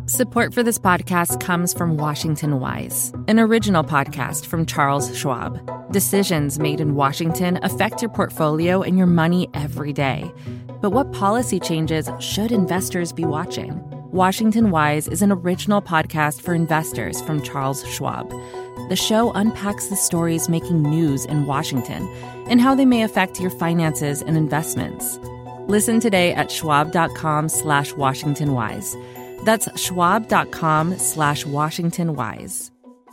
Support for this podcast comes from Washington Wise, an original podcast from Charles Schwab. Decisions made in Washington affect your portfolio and your money every day. But what policy changes should investors be watching? Washington Wise is an original podcast for investors from Charles Schwab. The show unpacks the stories making news in Washington and how they may affect your finances and investments. Listen today at schwab.com/WashingtonWise. That's schwab.com/WashingtonWise.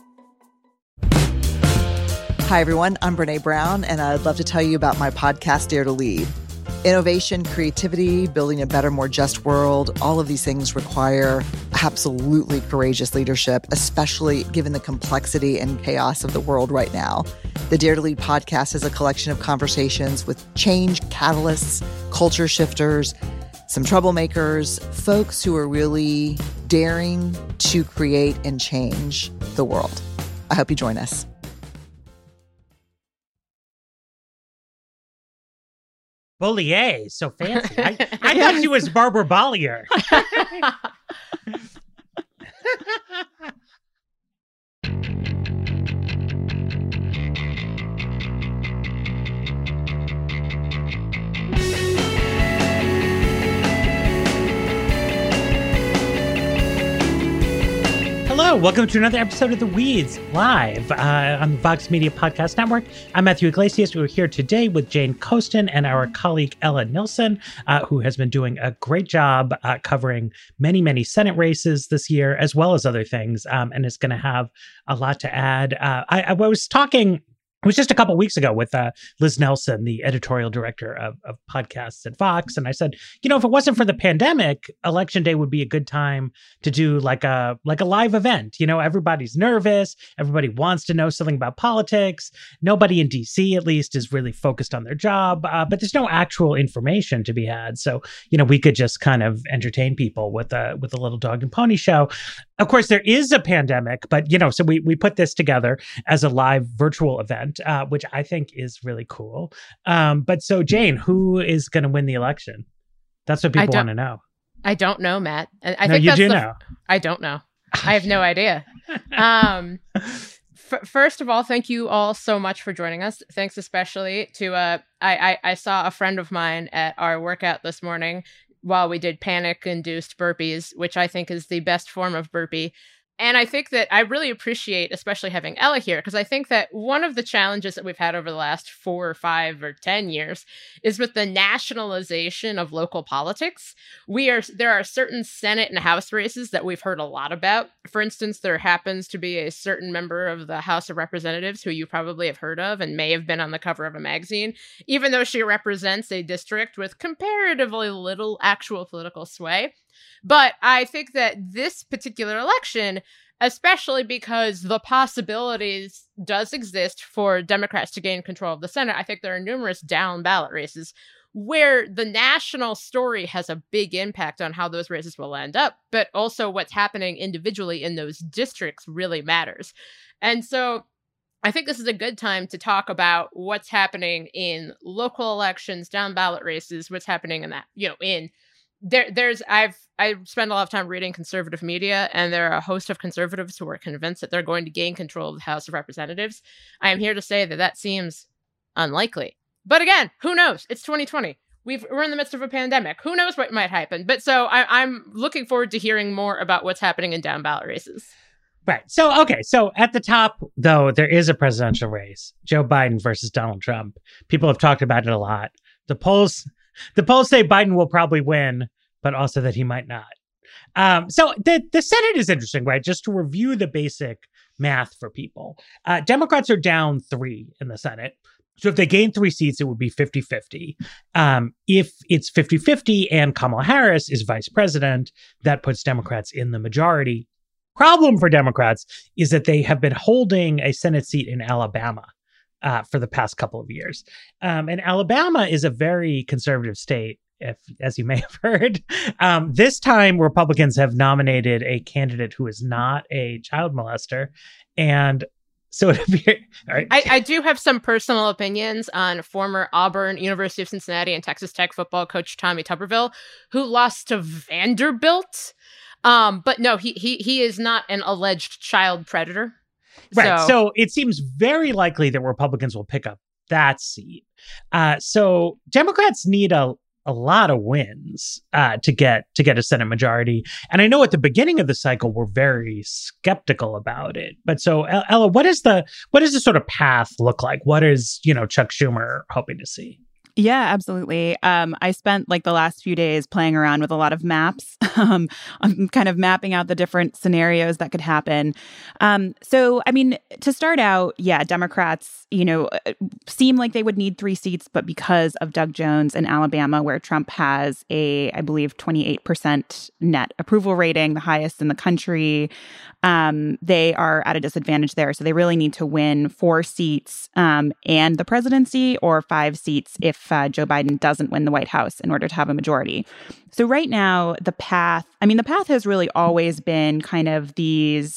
Hi, everyone. I'm Brene Brown, and I'd love to tell you about my podcast, Dare to Lead. Innovation, creativity, building a better, more just world, all of these things require absolutely courageous leadership, especially given the complexity and chaos of the world right now. The Dare to Lead podcast is a collection of conversations with change catalysts, culture shifters, some troublemakers, folks who are really daring to create and change the world. I hope you join us. Bollier, so fancy. I thought she was Barbara Bollier. Hello, welcome to another episode of The Weeds, live on the Vox Media Podcast Network. I'm Matthew Iglesias. We're here today with Jane Coaston and our colleague Ella Nilsen, who has been doing a great job covering many, many Senate races this year, as well as other things, and is going to have a lot to add. I was talking... It was just a couple of weeks ago with Liz Nelson, the editorial director of podcasts at Vox. And I said, you know, if it wasn't for the pandemic, Election Day would be a good time to do like a live event. You know, everybody's nervous. Everybody wants to know something about politics. Nobody in DC, at least, is really focused on their job. But there's no actual information to be had. So, you know, we could just kind of entertain people with a little dog and pony show. Of course, there is a pandemic, but, you know, so we put this together as a live virtual event, which I think is really cool. But so, Jane, who is going to win the election? That's what people want to know. I don't know, Matt. I think you do know. I don't know. I have no idea. First of all, thank you all so much for joining us. Thanks especially to, I saw a friend of mine at our workout this morning while we did panic-induced burpees, which I think is the best form of burpee. And I think that I really appreciate, especially having Ella here, because I think that one of the challenges that we've had over the last 4 or 5 or 10 years is with the nationalization of local politics. There are certain Senate and House races that we've heard a lot about. For instance, there happens to be a certain member of the House of Representatives who you probably have heard of and may have been on the cover of a magazine, even though she represents a district with comparatively little actual political sway. But I think that this particular election, especially because the possibilities does exist for Democrats to gain control of the Senate, I think there are numerous down ballot races where the national story has a big impact on how those races will end up, but also what's happening individually in those districts really matters. And so I think this is a good time to talk about what's happening in local elections, down ballot races, what's happening in that, you know, I spend a lot of time reading conservative media, and there are a host of conservatives who are convinced that they're going to gain control of the House of Representatives. I am here to say that seems unlikely. But again, who knows? It's 2020. We're in the midst of a pandemic. Who knows what might happen? But so I'm looking forward to hearing more about what's happening in down ballot races. Right. So, okay. So at the top, though, there is a presidential race, Joe Biden versus Donald Trump. People have talked about it a lot. The polls say Biden will probably win, but also that he might not. So the Senate is interesting, right? Just to review the basic math for people. Democrats are down 3 in the Senate. So if they gain 3 seats, it would be 50-50. If it's 50-50 and Kamala Harris is vice president, that puts Democrats in the majority. Problem for Democrats is that they have been holding a Senate seat in Alabama for the past couple of years. And Alabama is a very conservative state, as you may have heard. This time, Republicans have nominated a candidate who is not a child molester. And so right. I do have some personal opinions on former Auburn, University of Cincinnati, and Texas Tech football coach Tommy Tuberville, who lost to Vanderbilt. But no, he is not an alleged child predator. Right. So it seems very likely that Republicans will pick up that seat. So Democrats need a lot of wins to get a Senate majority. And I know at the beginning of the cycle, we're very skeptical about it. But so, Ella, what does the sort of path look like? What is, Chuck Schumer hoping to see? Yeah, absolutely. I spent the last few days playing around with a lot of maps. I'm kind of mapping out the different scenarios that could happen. So, I mean, to start out, yeah, Democrats, seem like they would need 3 seats, but because of Doug Jones in Alabama, where Trump has I believe, 28% net approval rating, the highest in the country, they are at a disadvantage there. So they really need to win 4 seats and the presidency, or 5 seats if Joe Biden doesn't win the White House, in order to have a majority. So right now, the path has really always been kind of these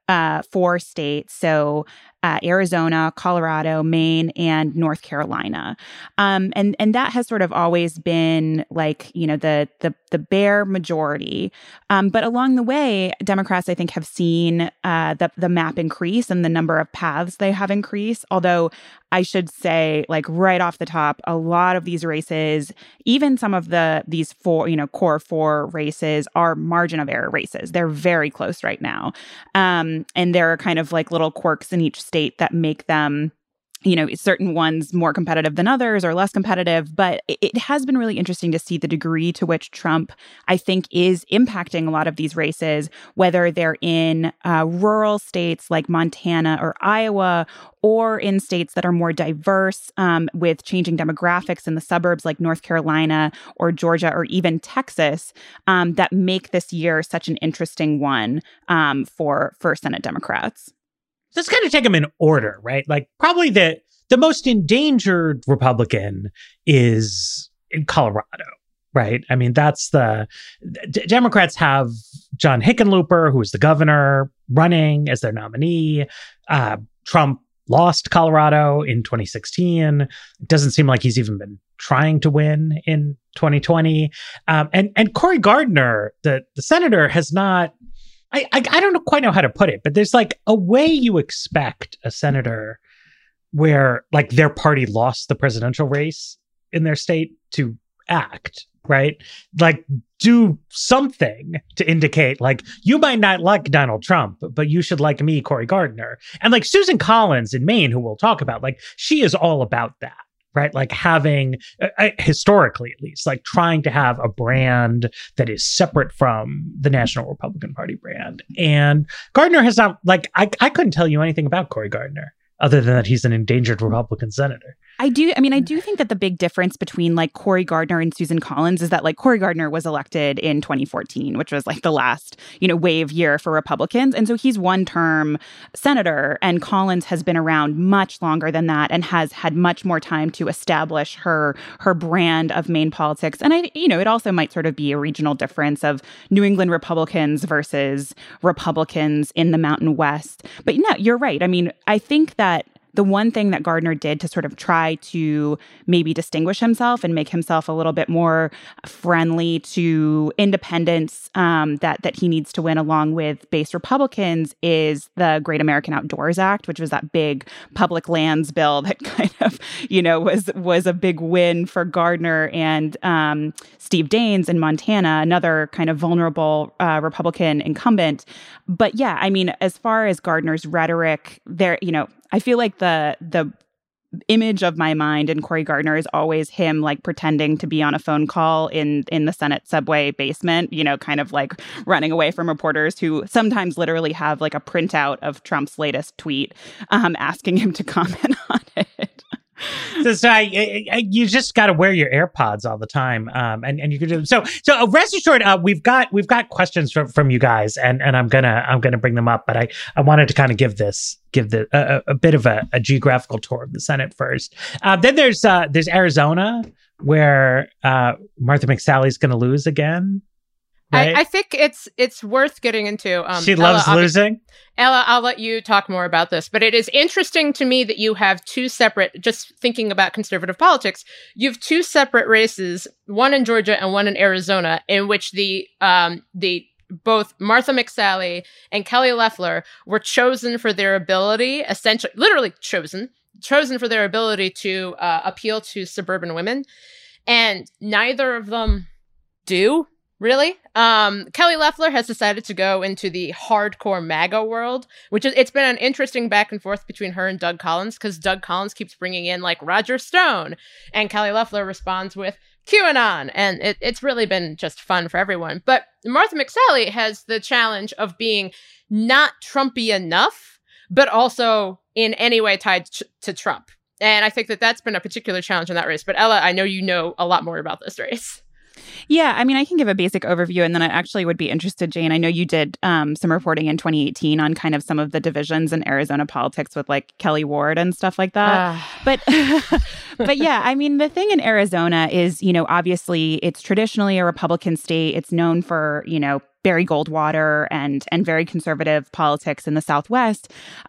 4 states. So Arizona, Colorado, Maine, and North Carolina. And that has sort of always been the bare majority. But along the way, Democrats, I think, have seen the map increase and the number of paths they have increased. Although I should say, right off the top, a lot of these races, even some of these 4, core 4 races, are margin of error races. They're very close right now. And there are kind of little quirks in each state that make them, certain ones more competitive than others or less competitive. But it has been really interesting to see the degree to which Trump, I think, is impacting a lot of these races, whether they're in rural states like Montana or Iowa, or in states that are more diverse with changing demographics in the suburbs like North Carolina or Georgia or even Texas, that make this year such an interesting one for Senate Democrats. Let's kind of take them in order, right? Probably the most endangered Republican is in Colorado, right? I mean, that's Democrats have John Hickenlooper, who is the governor, running as their nominee. Trump lost Colorado in 2016. It doesn't seem like he's even been trying to win in 2020. And Cory Gardner, the senator, has not... I don't quite know how to put it, but there's a way you expect a senator where their party lost the presidential race in their state to act, right? Do something to indicate you might not like Donald Trump, but you should like me, Cory Gardner. And Susan Collins in Maine, who we'll talk about, she is all about that. Right? Having, historically at least, trying to have a brand that is separate from the National Republican Party brand. And Gardner has not, I couldn't tell you anything about Cory Gardner other than that he's an endangered Republican senator. I do think that the big difference between Cory Gardner and Susan Collins is that Cory Gardner was elected in 2014, which was the last, wave year for Republicans. And so he's one-term senator, and Collins has been around much longer than that and has had much more time to establish her brand of Maine politics. And it also might sort of be a regional difference of New England Republicans versus Republicans in the Mountain West. But no, you're right. I mean, I think that the one thing that Gardner did to sort of try to maybe distinguish himself and make himself a little bit more friendly to independents that he needs to win along with base Republicans is the Great American Outdoors Act, which was that big public lands bill that kind of, was a big win for Gardner and Steve Daines in Montana, another kind of vulnerable Republican incumbent. But yeah, I mean, as far as Gardner's rhetoric, there, I feel like the image of my mind in Cory Gardner is always him pretending to be on a phone call in the Senate subway basement, kind of running away from reporters who sometimes literally have a printout of Trump's latest tweet asking him to comment on it. So you just got to wear your AirPods all the time, and you can do so. Rest assured, we've got questions from you guys, and I'm gonna bring them up. But I wanted to kind of give a bit of a geographical tour of the Senate first. Then there's Arizona, where Martha McSally's going to lose again. Right? I think it's worth getting into. She loves losing. Ella, I'll let you talk more about this, but it is interesting to me that you have 2 separate, just thinking about conservative politics, you have 2 separate races, one in Georgia and one in Arizona, in which the both Martha McSally and Kelly Loeffler were chosen for their ability, essentially, literally chosen for their ability to appeal to suburban women. And neither of them do, really. Kelly Loeffler has decided to go into the hardcore MAGA world, it's been an interesting back and forth between her and Doug Collins, because Doug Collins keeps bringing in like Roger Stone, and Kelly Loeffler responds with QAnon, and it's really been just fun for everyone. But Martha McSally has the challenge of being not Trumpy enough, but also in any way tied to Trump. And I think that that's been a particular challenge in that race. But Ella, I know you know a lot more about this race. Yeah, I mean, I can give a basic overview, and then I actually would be interested, Jane. I know you did some reporting in 2018 on kind of some of the divisions in Arizona politics with like Kelly Ward and stuff like that. But yeah, I mean, the thing in Arizona is, obviously it's traditionally a Republican state. It's known for, Barry Goldwater and very conservative politics in the Southwest.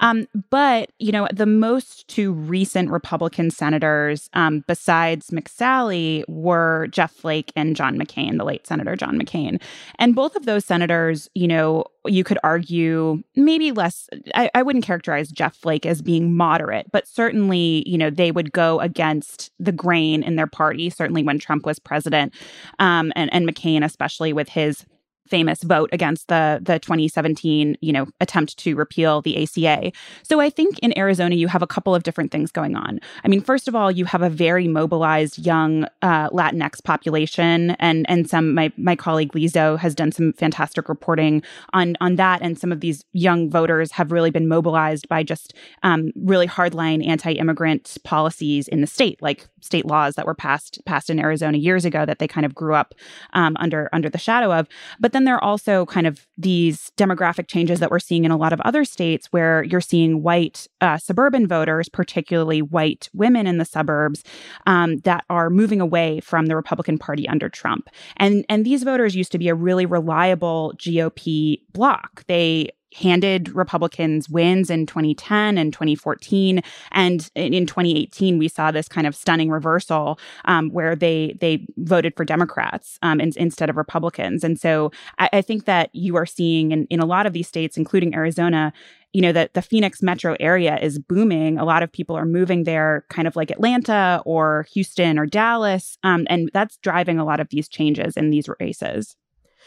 But, the most two recent Republican senators, besides McSally, were Jeff Flake and John McCain, the late Senator John McCain. And both of those senators, you could argue maybe less, I wouldn't characterize Jeff Flake as being moderate, but certainly, they would go against the grain in their party, certainly when Trump was president, and McCain, especially with his famous vote against the 2017, attempt to repeal the ACA. So I think in Arizona, you have a couple of different things going on. I mean, first of all, you have a very mobilized young Latinx population, and some, my colleague Lizo has done some fantastic reporting on that. And some of these young voters have really been mobilized by just really hardline anti-immigrant policies in the state, like state laws that were passed in Arizona years ago that they kind of grew up under the shadow of. But then there are also kind of these demographic changes that we're seeing in a lot of other states where you're seeing white suburban voters, particularly white women in the suburbs, that are moving away from the Republican Party under Trump. And these voters used to be a really reliable GOP bloc. They handed Republicans wins in 2010 and 2014. And in 2018, we saw this kind of stunning reversal where they voted for Democrats instead of Republicans. And so I think that you are seeing in a lot of these states, including Arizona, that the Phoenix metro area is booming. A lot of people are moving there, kind of like Atlanta or Houston or Dallas. And that's driving a lot of these changes in these races.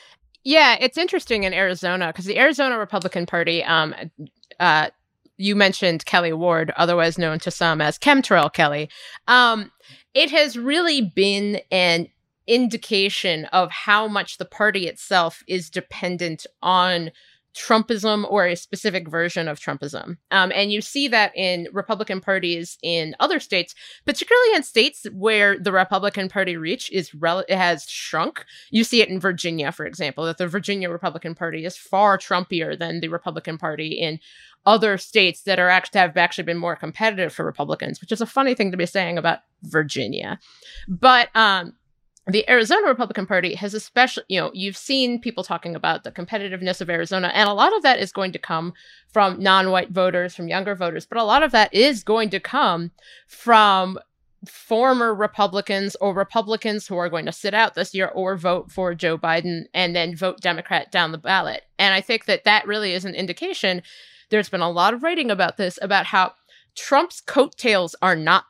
Yeah, it's interesting in Arizona because the Arizona Republican Party, you mentioned Kelly Ward, otherwise known to some as Chemtrail Kelly. It has really been an indication of how much the party itself is dependent on Trumpism or a specific version of Trumpism. And you see that in Republican parties in other states, particularly in states where the Republican Party reach has shrunk. You see it in Virginia, for example, that the Virginia Republican Party is far Trumpier than the Republican Party in other states that have actually been more competitive for Republicans, which is a funny thing to be saying about Virginia. But the Arizona Republican Party has especially, you've seen people talking about the competitiveness of Arizona, and a lot of that is going to come from non-white voters, from younger voters, but a lot of that is going to come from former Republicans or Republicans who are going to sit out this year or vote for Joe Biden and then vote Democrat down the ballot. And I think that really is an indication. There's been a lot of writing about this, about how Trump's coattails are not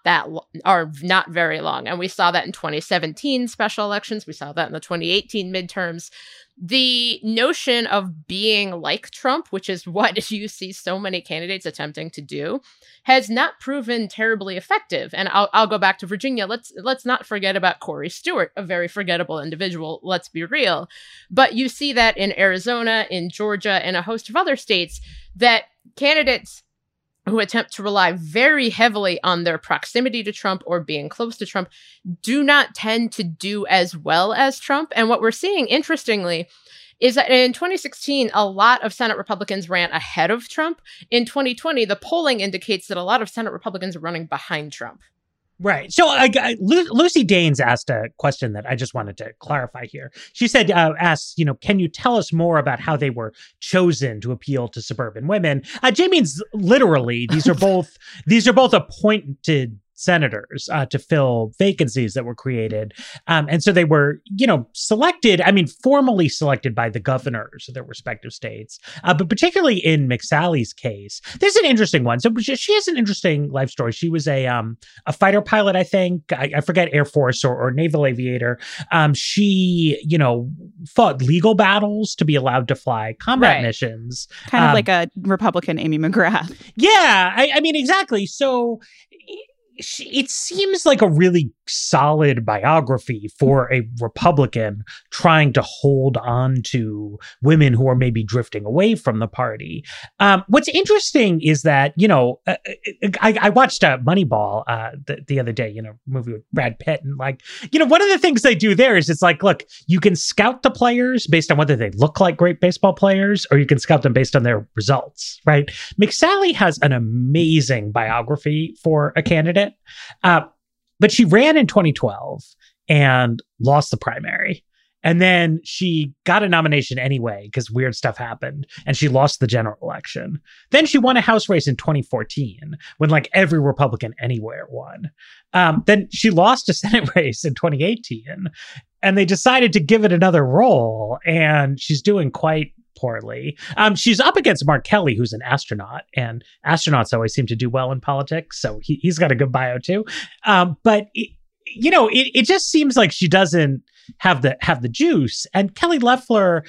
very long. And we saw that in 2017 special elections. We saw that in the 2018 midterms. The notion of being like Trump, which is what you see so many candidates attempting to do, has not proven terribly effective. And I'll go back to Virginia. Let's not forget about Corey Stewart, a very forgettable individual. Let's be real. But you see that in Arizona, in Georgia, and a host of other states, that candidates who attempt to rely very heavily on their proximity to Trump or being close to Trump do not tend to do as well as Trump. And what we're seeing, interestingly, is that in 2016, a lot of Senate Republicans ran ahead of Trump. In 2020, the polling indicates that a lot of Senate Republicans are running behind Trump. Right. So Lucy Daines asked a question that I just wanted to clarify here. She said, can you tell us more about how they were chosen to appeal to suburban women? Jay means literally, these are both appointed senators to fill vacancies that were created. And so they were, selected, formally selected by the governors of their respective states. But particularly in McSally's case, this is an interesting one. So she has an interesting life story. She was a fighter pilot, I think. I forget, Air Force or naval aviator. She, fought legal battles to be allowed to fly combat missions. Kind of like a Republican Amy McGrath. Yeah, exactly. So it seems like a really solid biography for a Republican trying to hold on to women who are maybe drifting away from the party. What's interesting is that, I watched Moneyball the other day, movie with Brad Pitt. And one of the things they do there is it's like, look, you can scout the players based on whether they look like great baseball players, or you can scout them based on their results, right? McSally has an amazing biography for a candidate. But she ran in 2012 and lost the primary. And then she got a nomination anyway because weird stuff happened, and she lost the general election. Then she won a House race in 2014 when every Republican anywhere won. Then she lost a Senate race in 2018, and they decided to give it another roll, and she's doing quite poorly. She's up against Mark Kelly, who's an astronaut, and astronauts always seem to do well in politics, so he's got a good bio too. But it just seems like she doesn't have the juice. And Kelly Loeffler,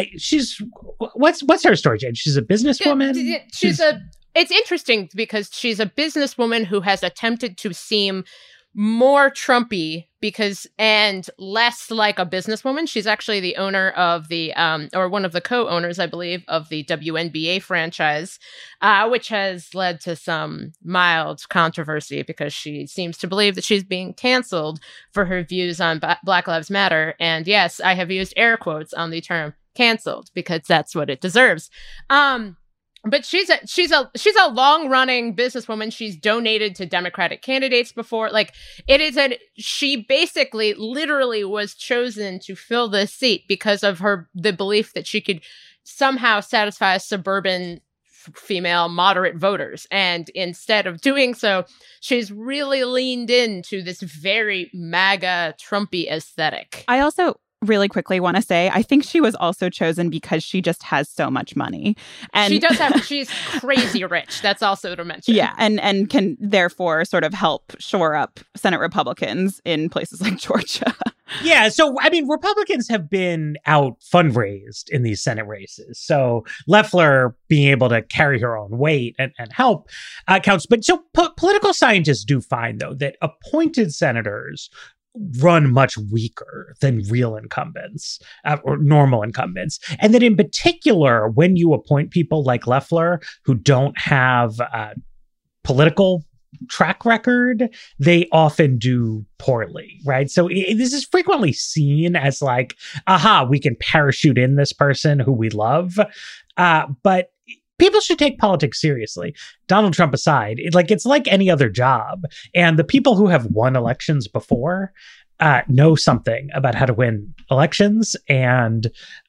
what's her story, Jane? She's a businesswoman. It's interesting because she's a businesswoman who has attempted to seem more Trumpy and less like a businesswoman. She's actually the owner of or one of the co-owners, I believe, of the WNBA franchise, which has led to some mild controversy because she seems to believe that she's being canceled for her views on Black Lives Matter. And yes, I have used air quotes on the term canceled because that's what it deserves. But she's a long running businesswoman. She's donated to Democratic candidates before. She basically literally was chosen to fill this seat because of the belief that she could somehow satisfy suburban female moderate voters. And instead of doing so, she's really leaned into this very MAGA Trumpy aesthetic. I also really quickly want to say, I think she was also chosen because she just has so much money. And she's crazy rich. That's also to mention. Yeah. And can therefore sort of help shore up Senate Republicans in places like Georgia. Yeah. So, Republicans have been out fundraised in these Senate races. So Loeffler being able to carry her own weight and help counts. But so political scientists do find, though, that appointed senators run much weaker than real incumbents or normal incumbents. And that in particular, when you appoint people like Loeffler who don't have political track record, they often do poorly, right? So this is frequently seen as we can parachute in this person who we love. But people should take politics seriously, Donald Trump aside. It's like any other job. And the people who have won elections before know something about how to win elections. And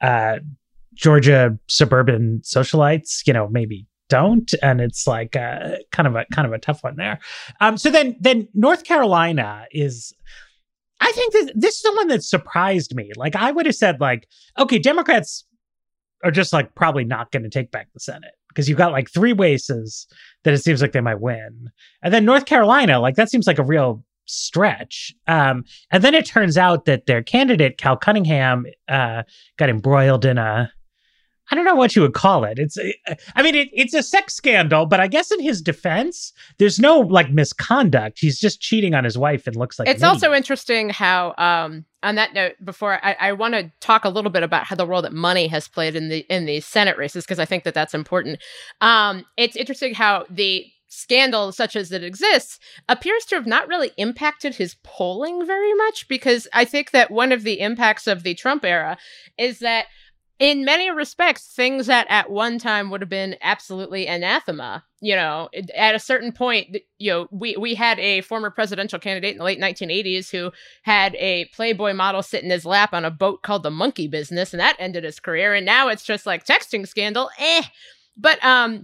Georgia suburban socialites, maybe don't. And it's kind of a tough one there. So then North Carolina is, I think that this is the one that surprised me. I would have said okay, Democrats are just probably not going to take back the Senate because you've got 3 races that it seems like they might win. And then North Carolina, that seems like a real stretch. And then it turns out that their candidate, Cal Cunningham, got embroiled in I don't know what you would call it. It's a sex scandal, but I guess in his defense, there's no misconduct. He's just cheating on his wife and looks like it's me. Also interesting how, on that note, before I want to talk a little bit about how the role that money has played in the Senate races, because I think that that's important. It's interesting how the scandal, such as it exists, appears to have not really impacted his polling very much, because I think that one of the impacts of the Trump era is that in many respects, things that at one time would have been absolutely anathema, at a certain point, we had a former presidential candidate in the late 1980s who had a Playboy model sit in his lap on a boat called the Monkey Business, and that ended his career. And now it's just texting scandal. But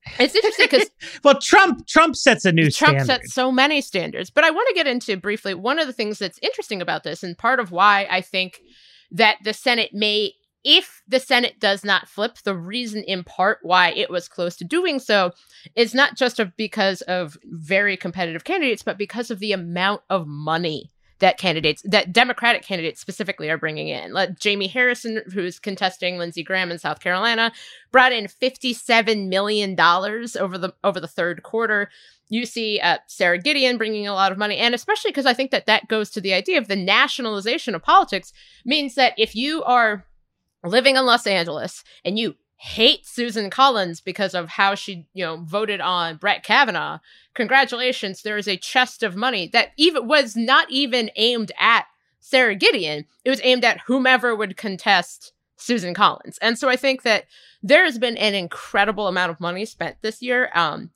It's interesting because well, Trump sets a new standard. Trump sets so many standards. But I want to get into briefly one of the things that's interesting about this, and part of why I think that the Senate may, if the Senate does not flip, the reason in part why it was close to doing so is not just because of very competitive candidates, but because of the amount of money that Democratic candidates specifically are bringing in. Like Jamie Harrison, who's contesting Lindsey Graham in South Carolina, brought in $57 million over the third quarter. You see Sarah Gideon bringing a lot of money, and especially because I think that goes to the idea of the nationalization of politics means that if you are living in Los Angeles and you hate Susan Collins because of how she, voted on Brett Kavanaugh, congratulations, there is a chest of money that even was not even aimed at Sarah Gideon. It was aimed at whomever would contest Susan Collins. And so I think that there has been an incredible amount of money spent this year.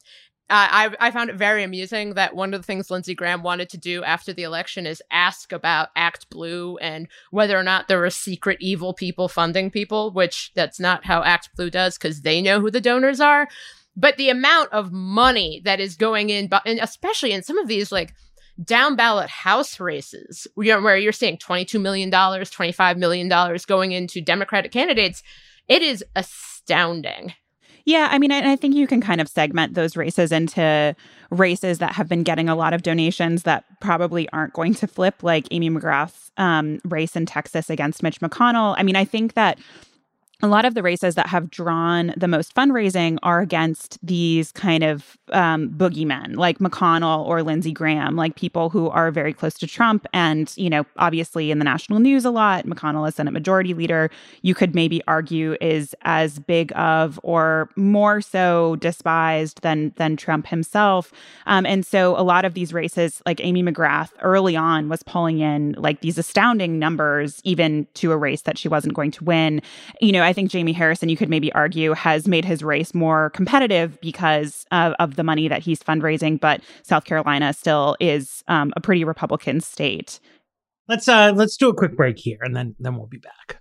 I found it very amusing that one of the things Lindsey Graham wanted to do after the election is ask about Act Blue and whether or not there were secret evil people funding people, which that's not how Act Blue does because they know who the donors are. But the amount of money that is going in, and especially in some of these like down ballot House races, where you're seeing $22 million, $25 million going into Democratic candidates, it is astounding. Yeah, I mean, I think you can kind of segment those races into races that have been getting a lot of donations that probably aren't going to flip, like Amy McGrath's race in Texas against Mitch McConnell. I mean, I think that a lot of the races that have drawn the most fundraising are against these kind of boogeymen like McConnell or Lindsey Graham, like people who are very close to Trump and, obviously in the national news a lot. McConnell, as Senate Majority Leader, you could maybe argue is as big of or more so despised than Trump himself. And so a lot of these races, like Amy McGrath early on was pulling in like these astounding numbers, even to a race that she wasn't going to win. I think Jamie Harrison, you could maybe argue, has made his race more competitive because of the money that he's fundraising. But South Carolina still is a pretty Republican state. Let's do a quick break here, and then we'll be back.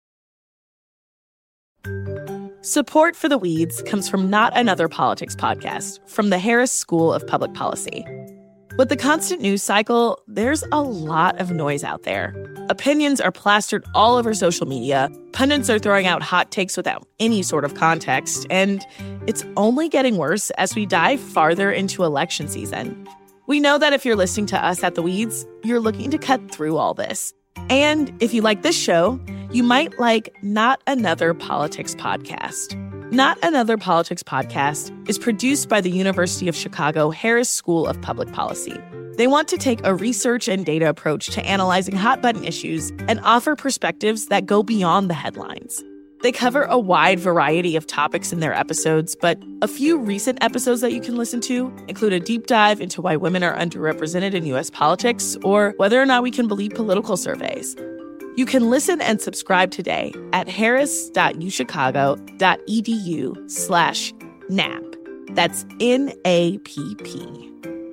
Support for The Weeds comes from Not Another Politics podcast from the Harris School of Public Policy. With the constant news cycle, there's a lot of noise out there. Opinions are plastered all over social media, pundits are throwing out hot takes without any sort of context, and it's only getting worse as we dive farther into election season. We know that if you're listening to us at The Weeds, you're looking to cut through all this. And if you like this show, you might like Not Another Politics podcast. Not Another Politics podcast is produced by the University of Chicago Harris School of Public Policy. They want to take a research and data approach to analyzing hot-button issues and offer perspectives that go beyond the headlines. They cover a wide variety of topics in their episodes, but a few recent episodes that you can listen to include a deep dive into why women are underrepresented in U.S. politics or whether or not we can believe political surveys. You can listen and subscribe today at harris.uchicago.edu/NAP. That's NAPP.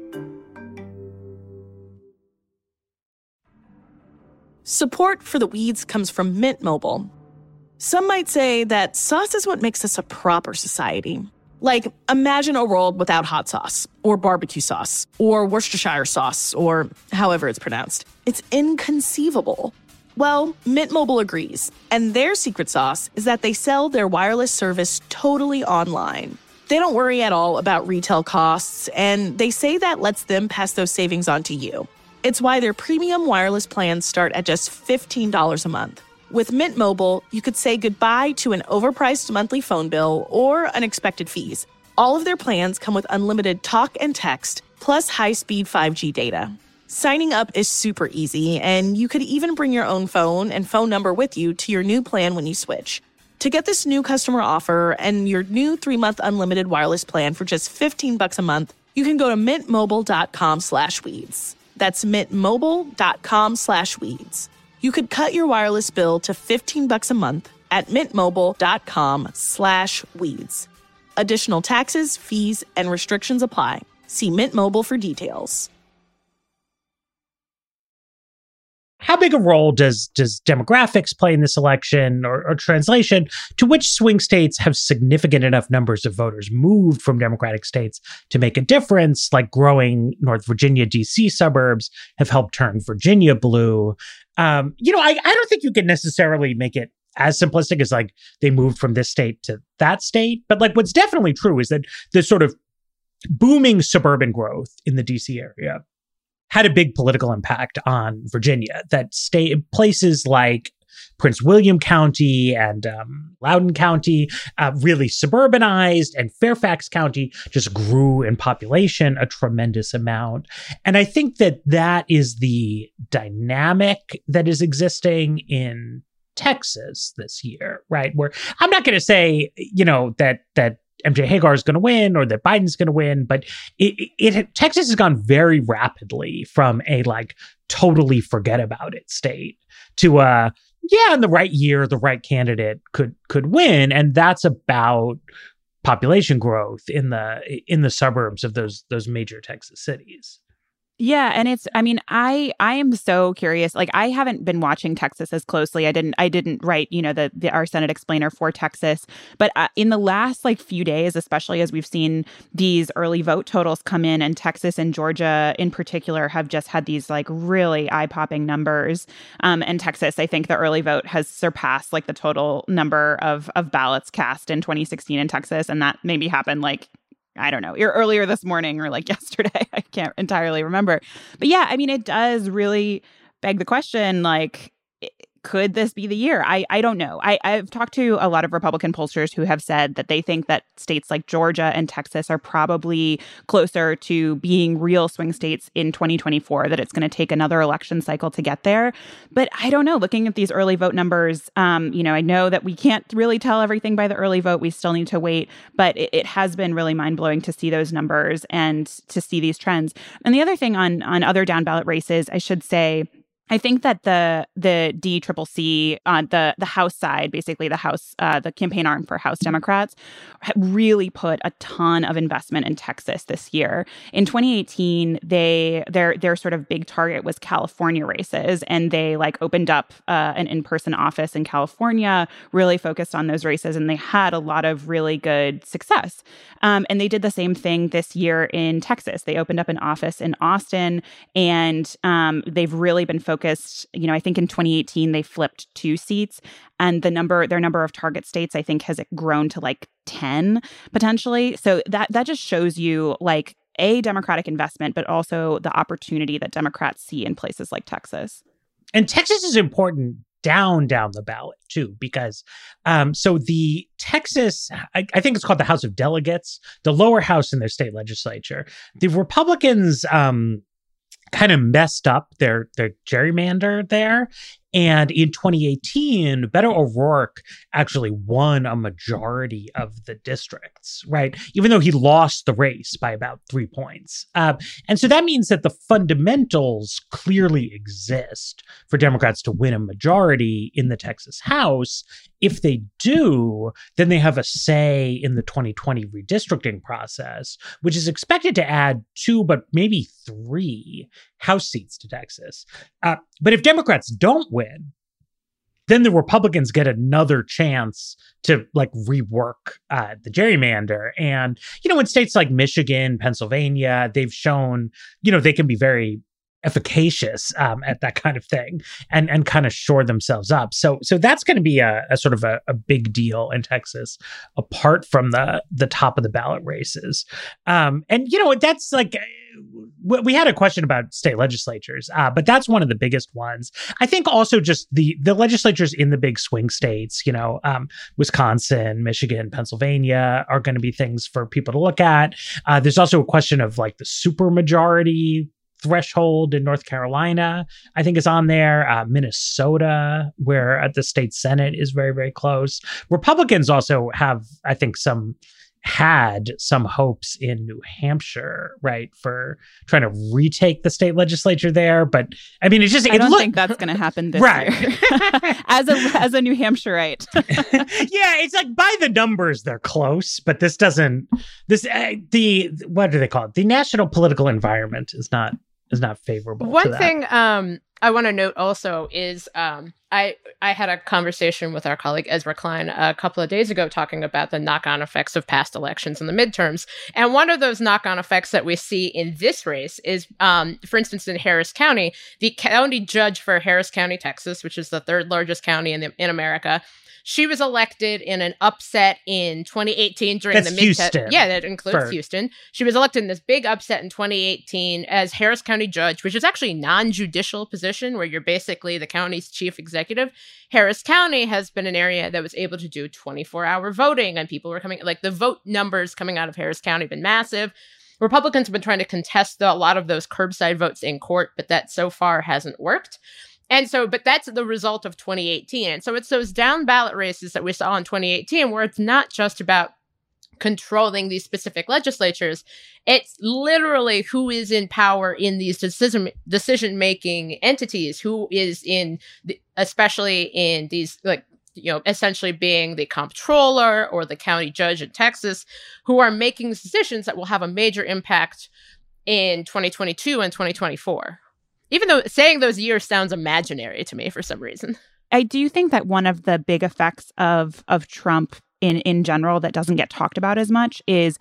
Support for The Weeds comes from Mint Mobile. Some might say that sauce is what makes us a proper society. Like, imagine a world without hot sauce, or barbecue sauce, or Worcestershire sauce, or however it's pronounced. It's inconceivable. Well, Mint Mobile agrees, and their secret sauce is that they sell their wireless service totally online. They don't worry at all about retail costs, and they say that lets them pass those savings on to you. It's why their premium wireless plans start at just $15 a month. With Mint Mobile, you could say goodbye to an overpriced monthly phone bill or unexpected fees. All of their plans come with unlimited talk and text, plus high-speed 5G data. Signing up is super easy, and you could even bring your own phone and phone number with you to your new plan when you switch. To get this new customer offer and your new 3-month unlimited wireless plan for just $15 a month, you can go to mintmobile.com/weeds. That's mintmobile.com/weeds. You could cut your wireless bill to $15 a month at mintmobile.com/weeds. Additional taxes, fees, and restrictions apply. See Mint Mobile for details. how big a role does demographics play in this election, or translation, to which swing states have significant enough numbers of voters moved from Democratic states to make a difference, like growing North Virginia, D.C. suburbs have helped turn Virginia blue. I don't think you can necessarily make it as simplistic as like they moved from this state to that state. But like what's definitely true is that the sort of booming suburban growth in the D.C. area had a big political impact on Virginia. That places like Prince William County and Loudoun County really suburbanized, and Fairfax County just grew in population a tremendous amount. And I think that is the dynamic that is existing in Texas this year, right? Where I'm not going to say, that MJ Hagar is going to win or that Biden's going to win, but Texas has gone very rapidly from a like totally forget about it state to in the right year, the right candidate could win. And that's about population growth in the suburbs of those major Texas cities. Yeah. And I am so curious. Like, I haven't been watching Texas as closely. I didn't write, our Senate explainer for Texas. But in the last few days, especially as we've seen these early vote totals come in, and Texas and Georgia in particular have just had these really eye-popping numbers. And Texas, I think the early vote has surpassed the total number of ballots cast in 2016 in Texas. And that maybe happened I don't know, earlier this morning or yesterday. I can't entirely remember. But yeah, it does really beg the question, could this be the year? I don't know. I've talked to a lot of Republican pollsters who have said that they think that states like Georgia and Texas are probably closer to being real swing states in 2024, that it's going to take another election cycle to get there. But I don't know. Looking at these early vote numbers, I know that we can't really tell everything by the early vote. We still need to wait. But it has been really mind-blowing to see those numbers and to see these trends. And the other thing on other down ballot races, I should say, I think that the DCCC on the House side, basically the House, the campaign arm for House Democrats, really put a ton of investment in Texas this year. In 2018, their sort of big target was California races, and they opened up an in-person office in California, really focused on those races, and they had a lot of really good success. And they did the same thing this year in Texas. They opened up an office in Austin, and they've really been focused. I think in 2018 they flipped 2 seats, and their number of target states, I think, has grown to 10 potentially. So that just shows you a Democratic investment, but also the opportunity that Democrats see in places like Texas. And Texas is important down the ballot too, because so the Texas, I think it's called the House of Delegates, the lower house in their state legislature, the Republicans kind of messed up their gerrymander there. And in 2018, Beto O'Rourke actually won a majority of the districts, right? Even though he lost the race by about 3 points. And so that means that the fundamentals clearly exist for Democrats to win a majority in the Texas House. If they do, then they have a say in the 2020 redistricting process, which is expected to add 2, but maybe 3 House seats to Texas. But if Democrats don't win, then the Republicans get another chance to rework the gerrymander. And, in states like Michigan, Pennsylvania, they've shown, they can be very efficacious at that kind of thing and kind of shore themselves up. So that's going to be a sort of a big deal in Texas, apart from the top of the ballot races. And that's we had a question about state legislatures, but that's one of the biggest ones. I think also just the legislatures in the big swing states, Wisconsin, Michigan, Pennsylvania are going to be things for people to look at. There's also a question of the supermajority threshold in North Carolina, I think, is on there. Minnesota, where the state Senate is very, very close. Republicans also have, I think, had some hopes in New Hampshire, right, for trying to retake the state legislature there. But I don't think that's going to happen this right. year. as a New Hampshireite. Yeah, it's by the numbers they're close, but what do they call it? The national political environment is not favorable. One to that. thing I want to note also is I had a conversation with our colleague Ezra Klein a couple of days ago talking about the knock-on effects of past elections and the midterms. And one of those knock-on effects that we see in this race is, for instance, in Harris County, the county judge for Harris County, Texas, which is the third largest county in America. She was elected in an upset in 2018 during the midterm. Yeah, that includes Houston. She was elected in this big upset in 2018 as Harris County judge, which is actually a non-judicial position where you're basically the county's chief executive. Harris County has been an area that was able to do 24-hour voting, and people were coming, like the vote numbers coming out of Harris County have been massive. Republicans have been trying to contest a lot of those curbside votes in court, but that so far hasn't worked. And so, but that's the result of 2018. And so it's those down ballot races that we saw in 2018, where it's not just about controlling these specific legislatures. It's literally who is in power in these decision-making entities, who is especially in these, like, essentially being the comptroller or the county judge in Texas, who are making decisions that will have a major impact in 2022 and 2024. Even though saying those years sounds imaginary to me for some reason. I do think that one of the big effects of Trump in general that doesn't get talked about as much is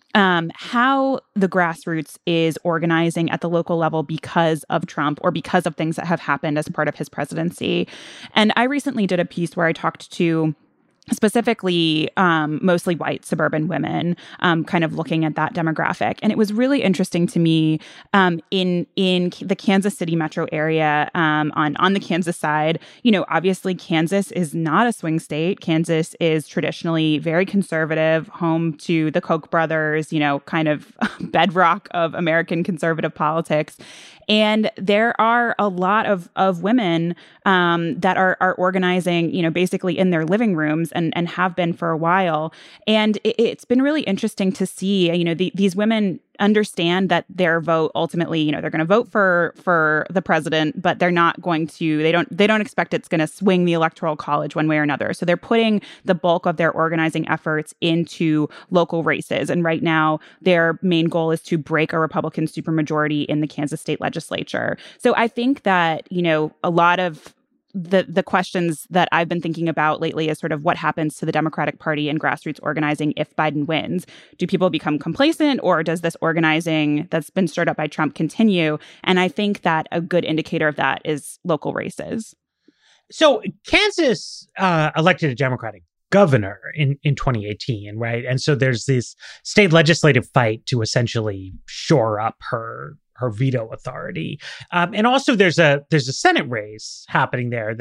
how the grassroots is organizing at the local level because of Trump or because of things that have happened as part of his presidency. And I recently did a piece where I talked to specifically mostly white suburban women, kind of looking at that demographic. And it was really interesting to me in the Kansas City metro area, on the Kansas side. Obviously Kansas is not a swing state. Kansas is traditionally very conservative, home to the Koch brothers, kind of bedrock of American conservative politics. And there are a lot of women that are organizing, basically in their living rooms and have been for a while. And it's been really interesting to see, these women understand that their vote ultimately, they're going to vote for the president, but they're not going to, they don't expect it's going to swing the electoral college one way or another. So they're putting the bulk of their organizing efforts into local races. And right now, their main goal is to break a Republican supermajority in the Kansas state legislature. So I think that, a lot of the questions that I've been thinking about lately is sort of what happens to the Democratic Party and grassroots organizing if Biden wins. Do people become complacent, or does this organizing that's been stirred up by Trump continue? And I think that a good indicator of that is local races. So Kansas elected a Democratic governor in 2018, right? And so there's this state legislative fight to essentially shore up her veto authority. And also there's a Senate race happening there.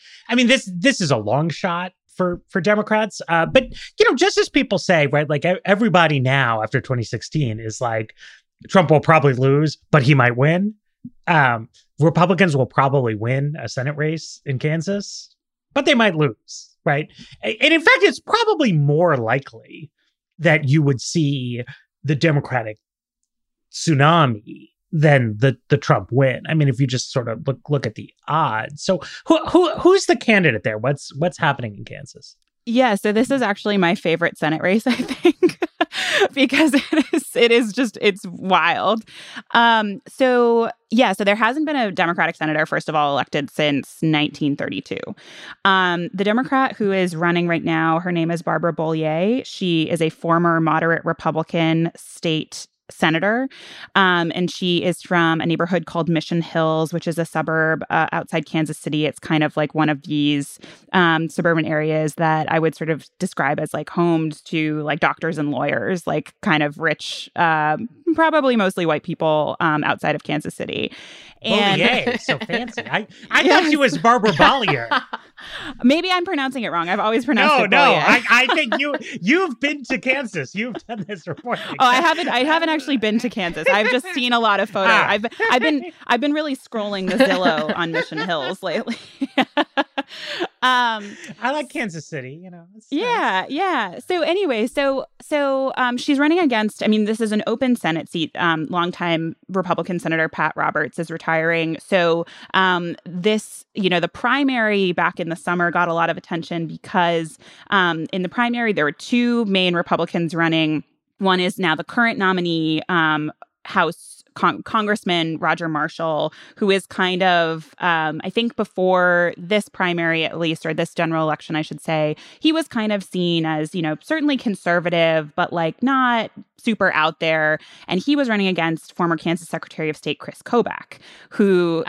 This is a long shot for Democrats. But, just as people say, right, like everybody now after 2016 is like, Trump will probably lose, but he might win. Republicans will probably win a Senate race in Kansas, but they might lose, right? And in fact, it's probably more likely that you would see the Democratic tsunami than the Trump win. I mean, if you just sort of look at the odds. So who's the candidate there? What's happening in Kansas? Yeah, so this is actually my favorite Senate race, I think, because it's wild. So there hasn't been a Democratic senator, first of all, elected since 1932. The Democrat who is running right now, her name is Barbara Bollier. She is a former moderate Republican state senator. And she is from a neighborhood called Mission Hills, which is a suburb outside Kansas City. It's kind of like one of these suburban areas that I would sort of describe as like homes to like doctors and lawyers, like kind of rich, probably mostly white people outside of Kansas City. And Bollier, so fancy. I thought she was Barbara Bollier. Maybe I'm pronouncing it wrong. I've always pronounced it Bollier. No, I think you've been to Kansas. You've done this report. Oh, I haven't actually been to Kansas. I've just seen a lot of photos. I've been really scrolling the Zillow on Mission Hills lately. I like Kansas City, Yeah, nice. Yeah. So anyway, so she's running against, this is an open Senate seat. Longtime Republican Senator Pat Roberts is retiring. So this, the primary back in the summer got a lot of attention because in the primary, there were two main Republicans running. One is now the current nominee, Congressman Roger Marshall, who is kind of, I think before this primary at least, or this general election, I should say, he was kind of seen as, certainly conservative, but like not super out there. And he was running against former Kansas Secretary of State Chris Kobach, who...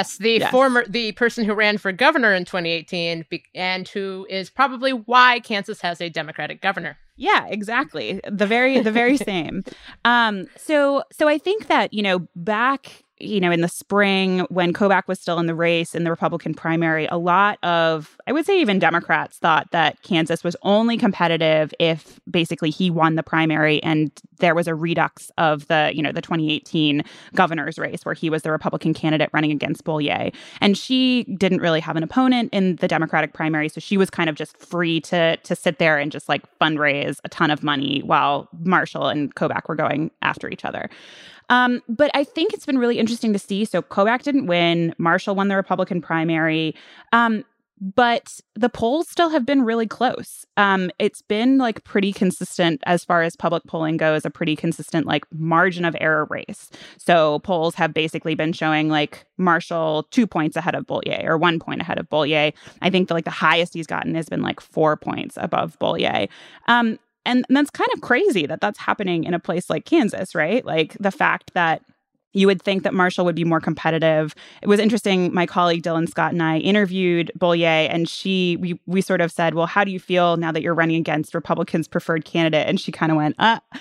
the person who ran for governor in 2018 and who is probably why Kansas has a Democratic governor. Yeah, exactly. The very same. So I think that, back, in the spring when Kobach was still in the race in the Republican primary, a lot of, I would say even Democrats thought that Kansas was only competitive if basically he won the primary and there was a redux of the 2018 governor's race where he was the Republican candidate running against Bollier. And she didn't really have an opponent in the Democratic primary, so she was kind of just free to sit there and just like fundraise a ton of money while Marshall and Kobach were going after each other. But I think it's been really interesting to see. So Kobach didn't win. Marshall won the Republican primary. But the polls still have been really close. It's been like pretty consistent as far as public polling goes, a pretty consistent like margin of error race. So polls have basically been showing like Marshall 2 points ahead of Bollier or 1 point ahead of Bollier. I think the highest he's gotten has been like 4 points above Bollier. And that's kind of crazy that that's happening in a place like Kansas, right? Like the fact that you would think that Marshall would be more competitive. It was interesting. My colleague Dylan Scott and I interviewed Bollier, and we sort of said, well, how do you feel now that you're running against Republicans' preferred candidate? And she kind of went,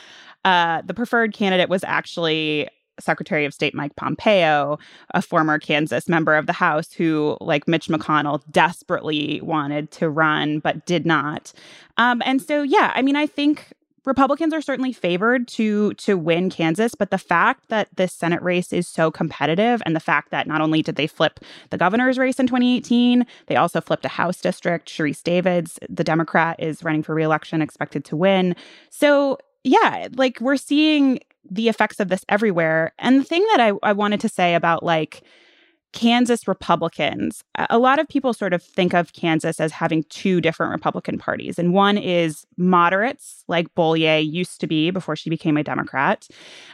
the preferred candidate was actually Secretary of State Mike Pompeo, a former Kansas member of the House who, like Mitch McConnell, desperately wanted to run but did not. And so, yeah, I mean, I think Republicans are certainly favored to win Kansas, but the fact that this Senate race is so competitive and the fact that not only did they flip the governor's race in 2018, they also flipped a House district. Sharice Davids, the Democrat, is running for re-election, expected to win. So, yeah, like we're seeing the effects of this everywhere. And the thing that I wanted to say about like Kansas Republicans, a lot of people sort of think of Kansas as having two different Republican parties. And one is moderates, like Bollier used to be before she became a Democrat.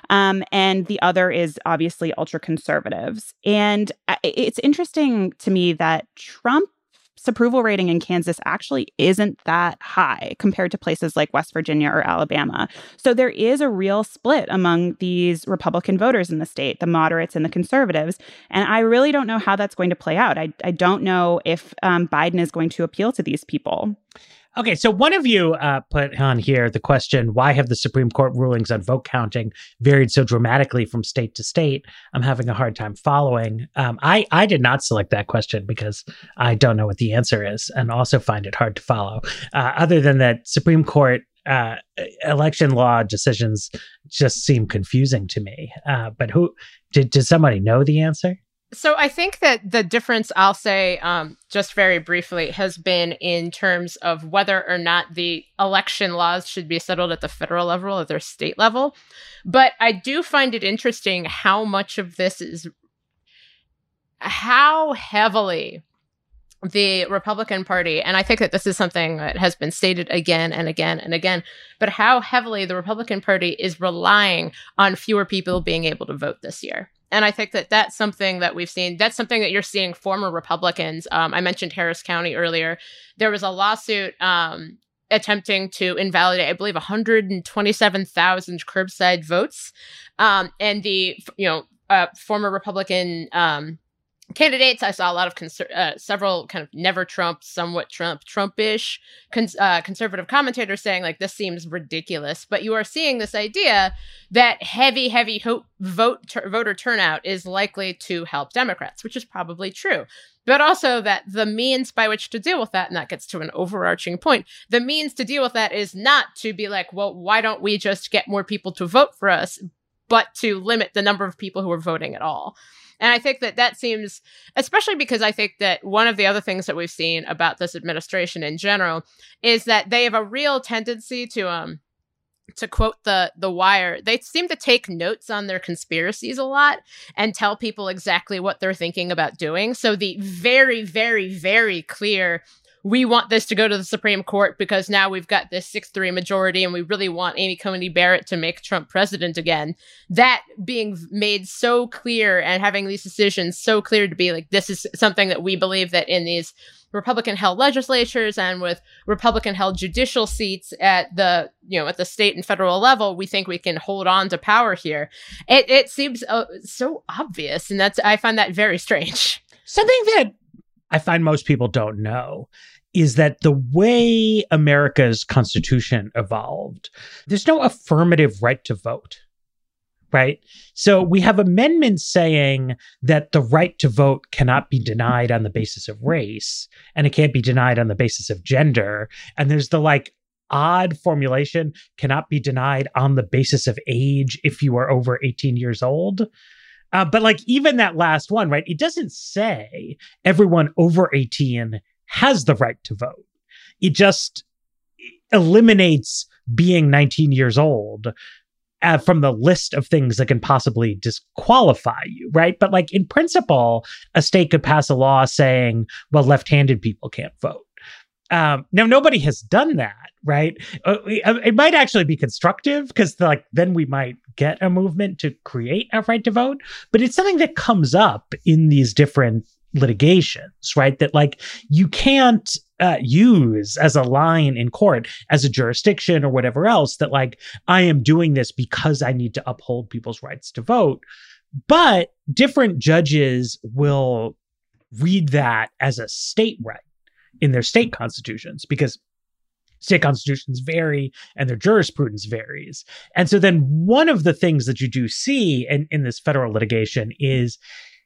And the other is obviously ultra conservatives. And it's interesting to me that Trump's approval rating in Kansas actually isn't that high compared to places like West Virginia or Alabama. So there is a real split among these Republican voters in the state, the moderates and the conservatives. And I really don't know how that's going to play out. I don't know if Biden is going to appeal to these people. Okay, so one of you put on here the question, why have the Supreme Court rulings on vote counting varied so dramatically from state to state? I'm having a hard time following. I did not select that question because I don't know what the answer is and also find it hard to follow. Other than that, Supreme Court election law decisions just seem confusing to me. But did somebody know the answer? So I think that the difference, I'll say just very briefly, has been in terms of whether or not the election laws should be settled at the federal level or their state level. But I do find it interesting how much of this is, how heavily the Republican Party, and I think that this is something that has been stated again and again and again, but how heavily the Republican Party is relying on fewer people being able to vote this year. And I think that that's something that we've seen. That's something that you're seeing former Republicans. I mentioned Harris County earlier. There was a lawsuit attempting to invalidate, I believe, 127,000 curbside votes. And the former Republican candidates, I saw a lot of several kind of never Trump, somewhat Trumpish conservative commentators saying like this seems ridiculous. But you are seeing this idea that heavy voter turnout is likely to help Democrats, which is probably true. But also that the means by which to deal with that, and that gets to an overarching point, the means to deal with that is not to be like, well, why don't we just get more people to vote for us, but to limit the number of people who are voting at all. And I think that seems, especially because I think that one of the other things that we've seen about this administration in general is that they have a real tendency to quote the Wire, they seem to take notes on their conspiracies a lot and tell people exactly what they're thinking about doing. So the very, very, very clear we want this to go to the Supreme Court because now we've got this 6-3 majority and we really want Amy Coney Barrett to make Trump president again. That being made so clear and having these decisions so clear to be like, this is something that we believe that in these Republican-held legislatures and with Republican-held judicial seats at the, at the state and federal level, we think we can hold on to power here. It seems so obvious, and I find that very strange. Something that I find most people don't know is that the way America's Constitution evolved, there's no affirmative right to vote, right? So we have amendments saying that the right to vote cannot be denied on the basis of race, and it can't be denied on the basis of gender. And there's the odd formulation, cannot be denied on the basis of age if you are over 18 years old. But even that last one, right? It doesn't say everyone over 18 has the right to vote. It just eliminates being 19 years old from the list of things that can possibly disqualify you, right? But in principle, a state could pass a law saying, well, left-handed people can't vote. Now, nobody has done that, right? It might actually be constructive because then we might get a movement to create a right to vote, but it's something that comes up in these different litigations, right? That you can't use as a line in court, as a jurisdiction or whatever else, that I am doing this because I need to uphold people's rights to vote. But different judges will read that as a state right in their state constitutions, because state constitutions vary and their jurisprudence varies. And so then one of the things that you do see in this federal litigation is,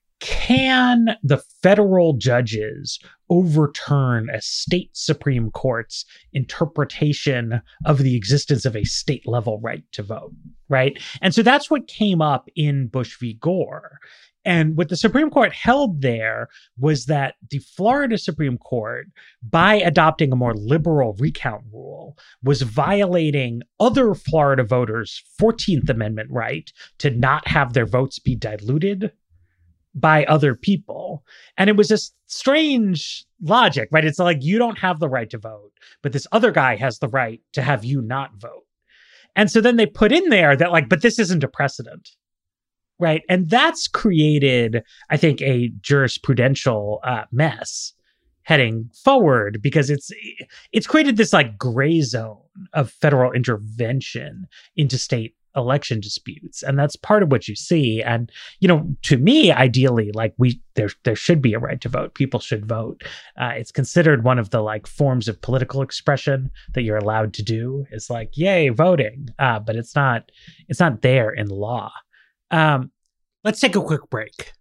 can the federal judges overturn a state Supreme Court's interpretation of the existence of a state level right to vote, right? And so that's what came up in Bush v. Gore. And what the Supreme Court held there was that the Florida Supreme Court, by adopting a more liberal recount rule, was violating other Florida voters' 14th Amendment right to not have their votes be diluted by other people. And it was a strange logic, right? It's you don't have the right to vote, but this other guy has the right to have you not vote. And so then they put in there that but this isn't a precedent. Right. And that's created, I think, a jurisprudential mess heading forward, because it's created this gray zone of federal intervention into state election disputes. And that's part of what you see. And, to me, ideally, there should be a right to vote. People should vote. It's considered one of the forms of political expression that you're allowed to do. It's yay, voting. But it's not there in law. Let's take a quick break.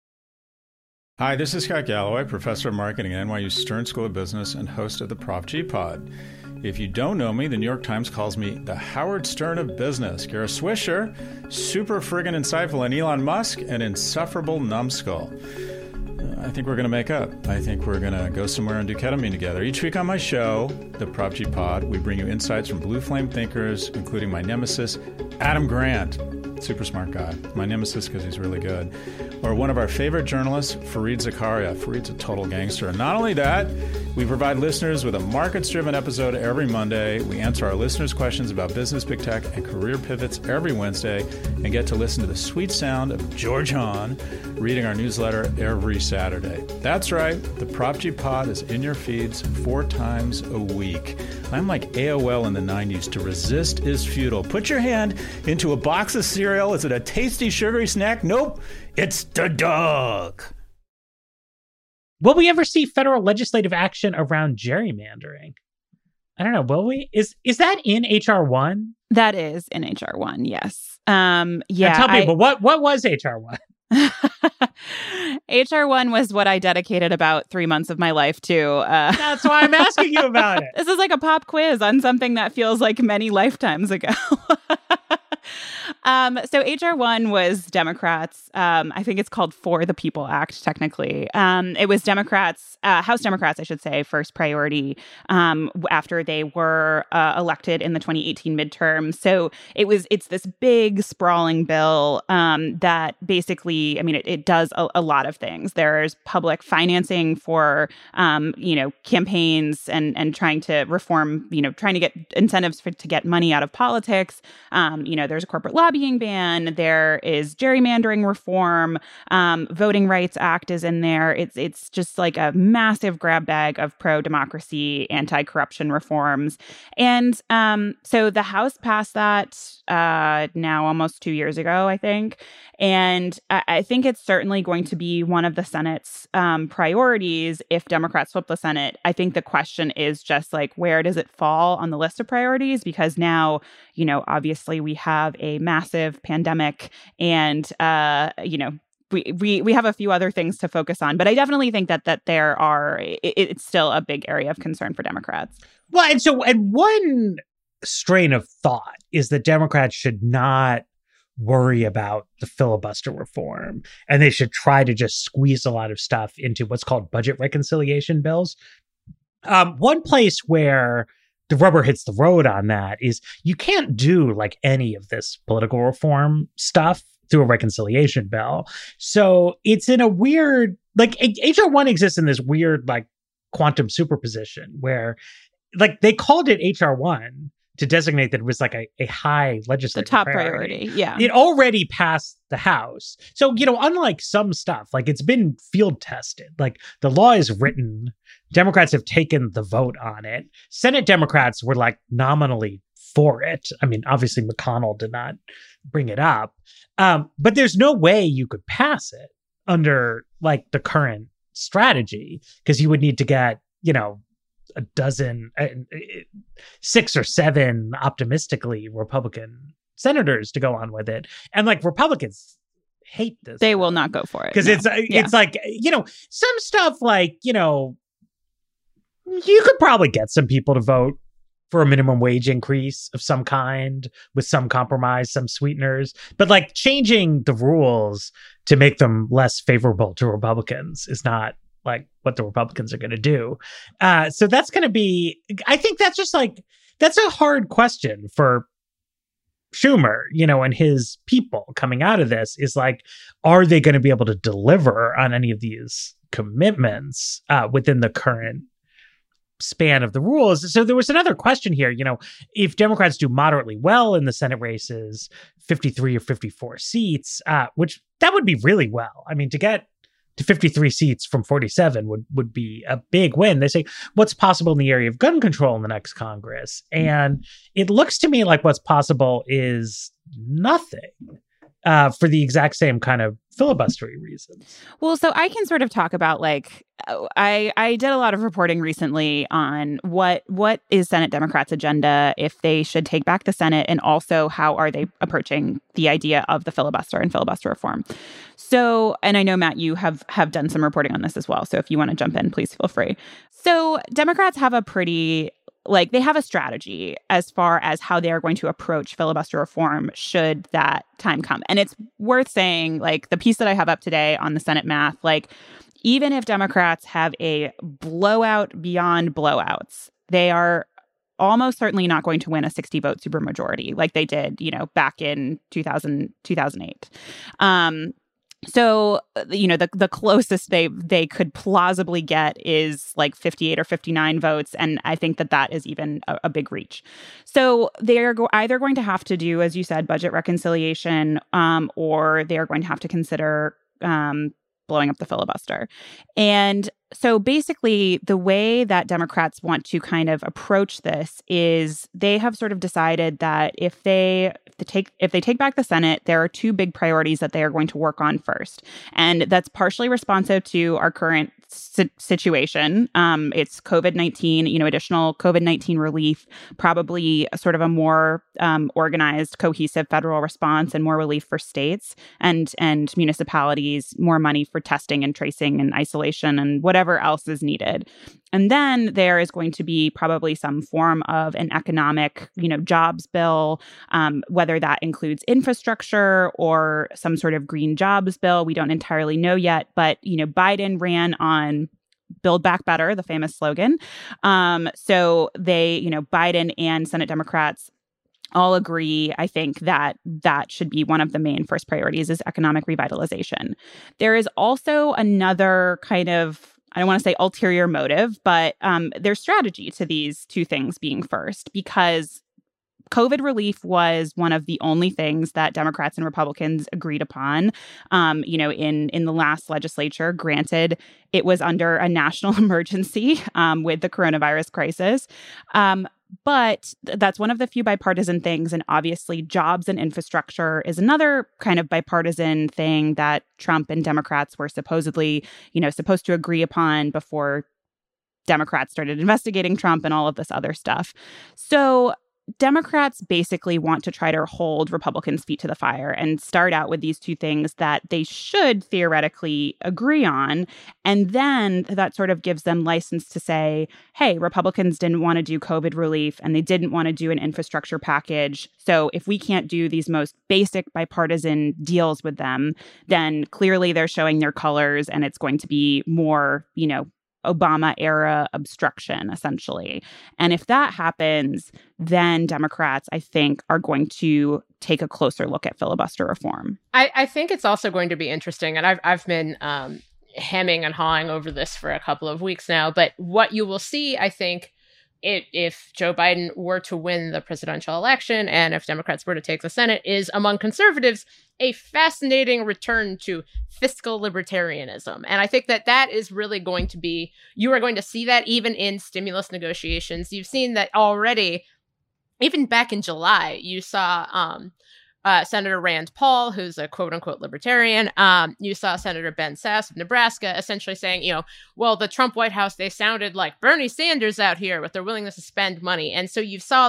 Hi, this is Scott Galloway, professor of marketing at NYU Stern School of Business and host of the Prop G Pod. If you don't know me, the New York Times calls me the Howard Stern of business. Kara Swisher, super friggin' insightful, and Elon Musk, an insufferable numbskull. I think we're going to make up. I think we're going to go somewhere and do ketamine together. Each week on my show, the Prop G Pod, we bring you insights from blue flame thinkers, including my nemesis, Adam Grant. Super smart guy. My nemesis because he's really good. Or one of our favorite journalists, Fareed Zakaria. Fareed's a total gangster. And not only that, we provide listeners with a markets-driven episode every Monday. We answer our listeners' questions about business, big tech, and career pivots every Wednesday, and get to listen to the sweet sound of George Hahn reading our newsletter every Saturday. That's right. The Prop G Pod is in your feeds 4 times a week. I'm like AOL in the 90s. To resist is futile. Put your hand into a box of cereal. Is it a tasty, sugary snack? Nope. It's the dog. Will we ever see federal legislative action around gerrymandering? I don't know. Will we? Is that in HR 1? That is in HR 1. Yes. Yeah. Now tell people what was HR 1? HR 1 was what I dedicated about 3 months of my life to. That's why I'm asking you about it. This is like a pop quiz on something that feels like many lifetimes ago. So HR 1 was Democrats. I think it's called For the People Act, technically. It was Democrats, House Democrats, I should say, first priority after they were elected in the 2018 midterm. So it's this big, sprawling bill that basically, I mean, it does a lot of things. There's public financing for, campaigns and trying to reform, trying to get incentives to get money out of politics. There's a corporate lobbying ban. There is gerrymandering reform. Voting Rights Act is in there. It's just like a massive grab bag of pro-democracy, anti-corruption reforms. And so the House passed that now almost 2 years ago, I think. And I think it's certainly going to be one of the Senate's priorities if Democrats flip the Senate. I think the question is just like, where does it fall on the list of priorities? Because now, obviously we have a massive pandemic and, we have a few other things to focus on. But I definitely think that it's still a big area of concern for Democrats. Well, and one strain of thought is that Democrats should not worry about the filibuster reform, and they should try to just squeeze a lot of stuff into what's called budget reconciliation bills. One place where the rubber hits the road on that is you can't do like any of this political reform stuff through a reconciliation bill. So it's in a weird, like HR 1 exists in this weird like quantum superposition where like they called it HR 1 to designate that it was like a high legislative the top priority. Yeah. It already passed the House. So, unlike some stuff, like it's been field tested, like the law is written, Democrats have taken the vote on it. Senate Democrats were like nominally for it. I mean, obviously McConnell did not bring it up. But there's no way you could pass it under like the current strategy because you would need to get, a dozen, 6 or 7 optimistically Republican senators to go on with it. And like Republicans hate this. They will not go for it. Because it's like, some stuff like, you could probably get some people to vote for a minimum wage increase of some kind with some compromise, some sweeteners. But like changing the rules to make them less favorable to Republicans is not like what the Republicans are going to do. So that's going to be, I think that's just like, that's a hard question for Schumer, and his people coming out of this is like, are they going to be able to deliver on any of these commitments within the current span of the rules? So there was another question here, if Democrats do moderately well in the Senate races, 53 or 54 seats, which that would be really well. I mean, to get to 53 seats from 47 would be a big win. They say, what's possible in the area of gun control in the next Congress? And it looks to me like what's possible is nothing for the exact same kind of filibustery reasons. Well, so I can sort of talk about like, I did a lot of reporting recently on what is Senate Democrats' agenda if they should take back the Senate, and also how are they approaching the idea of the filibuster and filibuster reform. So, and I know, Matt, you have done some reporting on this as well. So if you want to jump in, please feel free. So Democrats have they have a strategy as far as how they are going to approach filibuster reform should that time come. And it's worth saying, like the piece that I have up today on the Senate math, like even if Democrats have a blowout beyond blowouts, they are almost certainly not going to win a 60-vote supermajority like they did, back in 2008. So, the closest they could plausibly get is like 58 or 59 votes. And I think that is even a big reach. So they're either going to have to do, as you said, budget reconciliation, or they're going to have to consider blowing up the filibuster. And so basically, the way that Democrats want to kind of approach this is they have sort of decided that if they take back the Senate, there are 2 big priorities that they are going to work on first. And that's partially responsive to our current situation. It's COVID-19, additional COVID-19 relief, probably sort of a more organized, cohesive federal response, and more relief for states and municipalities, more money for testing and tracing and isolation and whatever else is needed. And then there is going to be probably some form of an economic, jobs bill, whether Whether that includes infrastructure or some sort of green jobs bill, we don't entirely know yet. But, Biden ran on Build Back Better, the famous slogan. So they, Biden and Senate Democrats all agree, I think, that should be one of the main first priorities is economic revitalization. There is also another kind of, I don't want to say ulterior motive, but there's strategy to these two things being first, because COVID relief was one of the only things that Democrats and Republicans agreed upon, in the last legislature. Granted, it was under a national emergency with the coronavirus crisis. But that's one of the few bipartisan things. And obviously, jobs and infrastructure is another kind of bipartisan thing that Trump and Democrats were supposedly, supposed to agree upon before Democrats started investigating Trump and all of this other stuff. So Democrats basically want to try to hold Republicans' feet to the fire and start out with these two things that they should theoretically agree on. And then that sort of gives them license to say, hey, Republicans didn't want to do COVID relief and they didn't want to do an infrastructure package. So if we can't do these most basic bipartisan deals with them, then clearly they're showing their colors and it's going to be more, Obama-era obstruction, essentially. And if that happens, then Democrats, I think, are going to take a closer look at filibuster reform. I think it's also going to be interesting, and I've been hemming and hawing over this for a couple of weeks now, but what you will see, I think, if Joe Biden were to win the presidential election and if Democrats were to take the Senate, is among conservatives a fascinating return to fiscal libertarianism. And I think that is really going to be, you are going to see that even in stimulus negotiations. You've seen that already, even back in July, you saw Senator Rand Paul, who's a quote-unquote libertarian. You saw Senator Ben Sasse of Nebraska essentially saying, well, the Trump White House, they sounded like Bernie Sanders out here with their willingness to spend money. And so you saw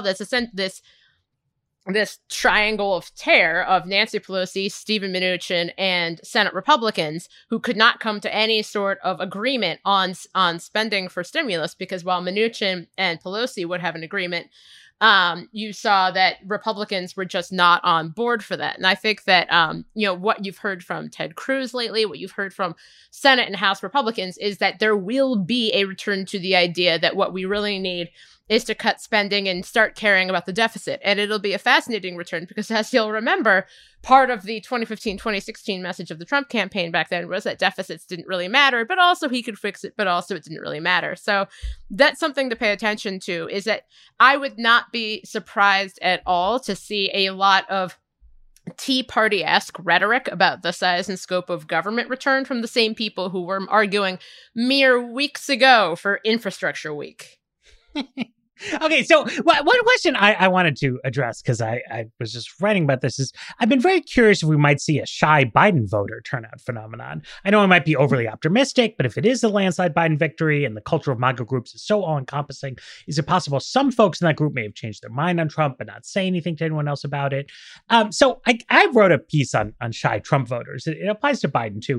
this triangle of terror of Nancy Pelosi, Steven Mnuchin, and Senate Republicans who could not come to any sort of agreement on spending for stimulus, because while Mnuchin and Pelosi would have an agreement, you saw that Republicans were just not on board for that. And I think that, what you've heard from Ted Cruz lately, what you've heard from Senate and House Republicans is that there will be a return to the idea that what we really need is to cut spending and start caring about the deficit. And it'll be a fascinating return because, as you'll remember, part of the 2015-2016 message of the Trump campaign back then was that deficits didn't really matter, but also he could fix it, but also it didn't really matter. So that's something to pay attention to, is that I would not be surprised at all to see a lot of Tea Party-esque rhetoric about the size and scope of government return from the same people who were arguing mere weeks ago for Infrastructure Week. Okay, so one question I wanted to address, because I was just writing about this, is I've been very curious if we might see a shy Biden voter turnout phenomenon. I know I might be overly optimistic, but if it is a landslide Biden victory and the culture of MAGA groups is so all-encompassing, is it possible some folks in that group may have changed their mind on Trump but not say anything to anyone else about it? So I wrote a piece on shy Trump voters. It applies to Biden, too.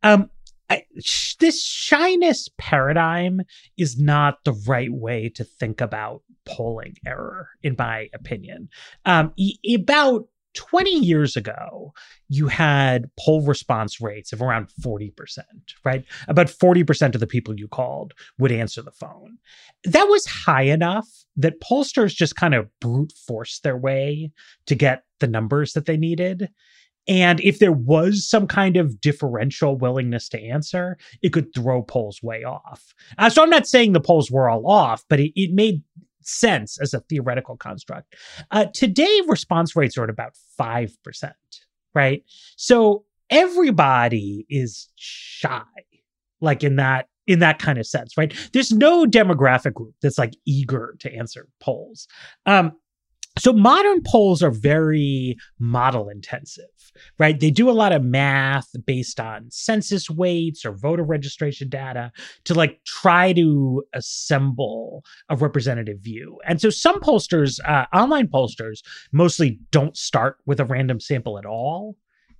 This shyness paradigm is not the right way to think about polling error, in my opinion. About 20 years ago, you had poll response rates of around 40%, right? About 40% of the people you called would answer the phone. That was high enough that pollsters just kind of brute forced their way to get the numbers that they needed. And if there was some kind of differential willingness to answer, it could throw polls way off. So I'm not saying the polls were all off, but it made sense as a theoretical construct. Today, response rates are at about 5%, right? So everybody is shy, like in that kind of sense, right? There's no demographic group that's like eager to answer polls. So modern polls are very model intensive, right? They do a lot of math based on census weights or voter registration data to like try to assemble a representative view. And so some pollsters, online pollsters, mostly don't start with a random sample at all.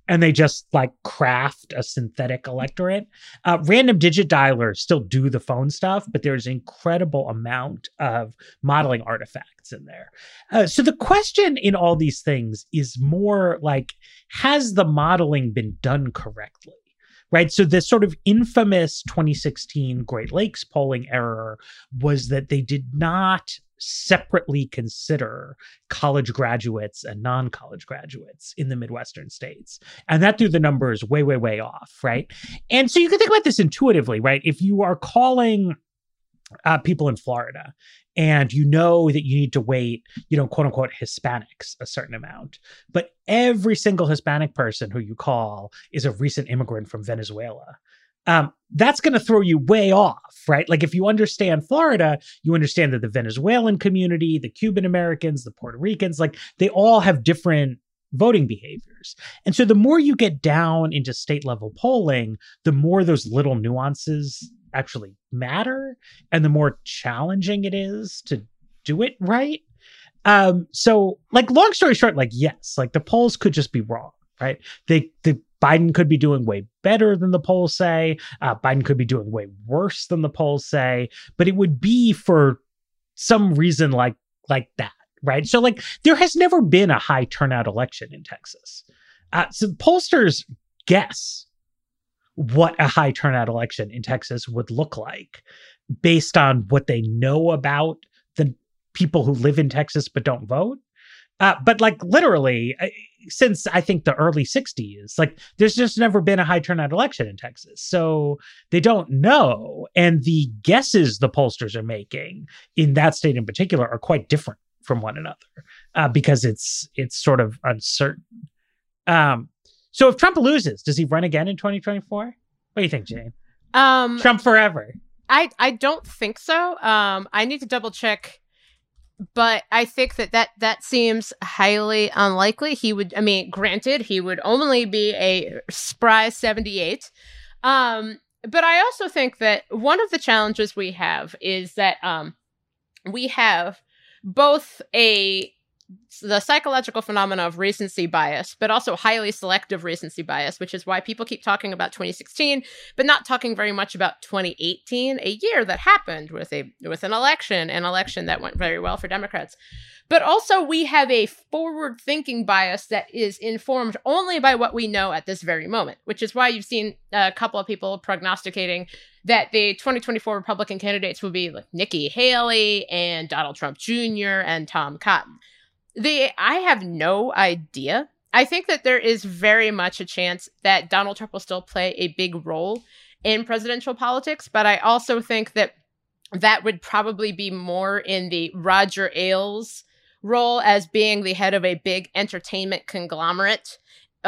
and they just like craft a synthetic electorate. Random digit dialers still do the phone stuff, but there's an incredible amount of modeling artifacts in there. So the question in all these things is more like, has the modeling been done correctly? Right. So this sort of infamous 2016 Great Lakes polling error was that they did not separately consider college graduates and non-college graduates in the Midwestern states. And that threw the numbers way, way, way off. Right. And so you can think about this intuitively, right? If you are calling people in Florida and you know that you need to weight, quote unquote, Hispanics a certain amount, but every single Hispanic person who you call is a recent immigrant from Venezuela, that's going to throw you way off, right? Like if you understand Florida, you understand that the Venezuelan community, the Cuban Americans, the Puerto Ricans, like they all have different voting behaviors. And so the more you get down into state level polling, the more those little nuances actually matter and the more challenging it is to do it right. So like long story short, like, yes, like the polls could just be wrong, right? The Biden could be doing way better than the polls say. Biden could be doing way worse than the polls say, but it would be for some reason like that, right? So like there has never been a high turnout election in Texas. So pollsters guess what a high turnout election in Texas would look like based on what they know about the people who live in Texas but don't vote. But like literally, since I think the early 60s, like there's just never been a high turnout election in Texas. So they don't know. And the guesses the pollsters are making in that state in particular are quite different from one another because it's sort of uncertain. So if Trump loses, does he run again in 2024? What do you think, Jane? Trump forever. I don't think so. I need to double check. But I think that seems highly unlikely. Granted, he would only be a spry 78. But I also think that one of the challenges we have is that we have both the psychological phenomena of recency bias, but also highly selective recency bias, which is why people keep talking about 2016, but not talking very much about 2018, a year that happened with an election that went very well for Democrats. But also we have a forward-thinking bias that is informed only by what we know at this very moment, which is why you've seen a couple of people prognosticating that the 2024 Republican candidates will be like Nikki Haley and Donald Trump Jr. and Tom Cotton. I have no idea. I think that there is very much a chance that Donald Trump will still play a big role in presidential politics, but I also think that would probably be more in the Roger Ailes role as being the head of a big entertainment conglomerate,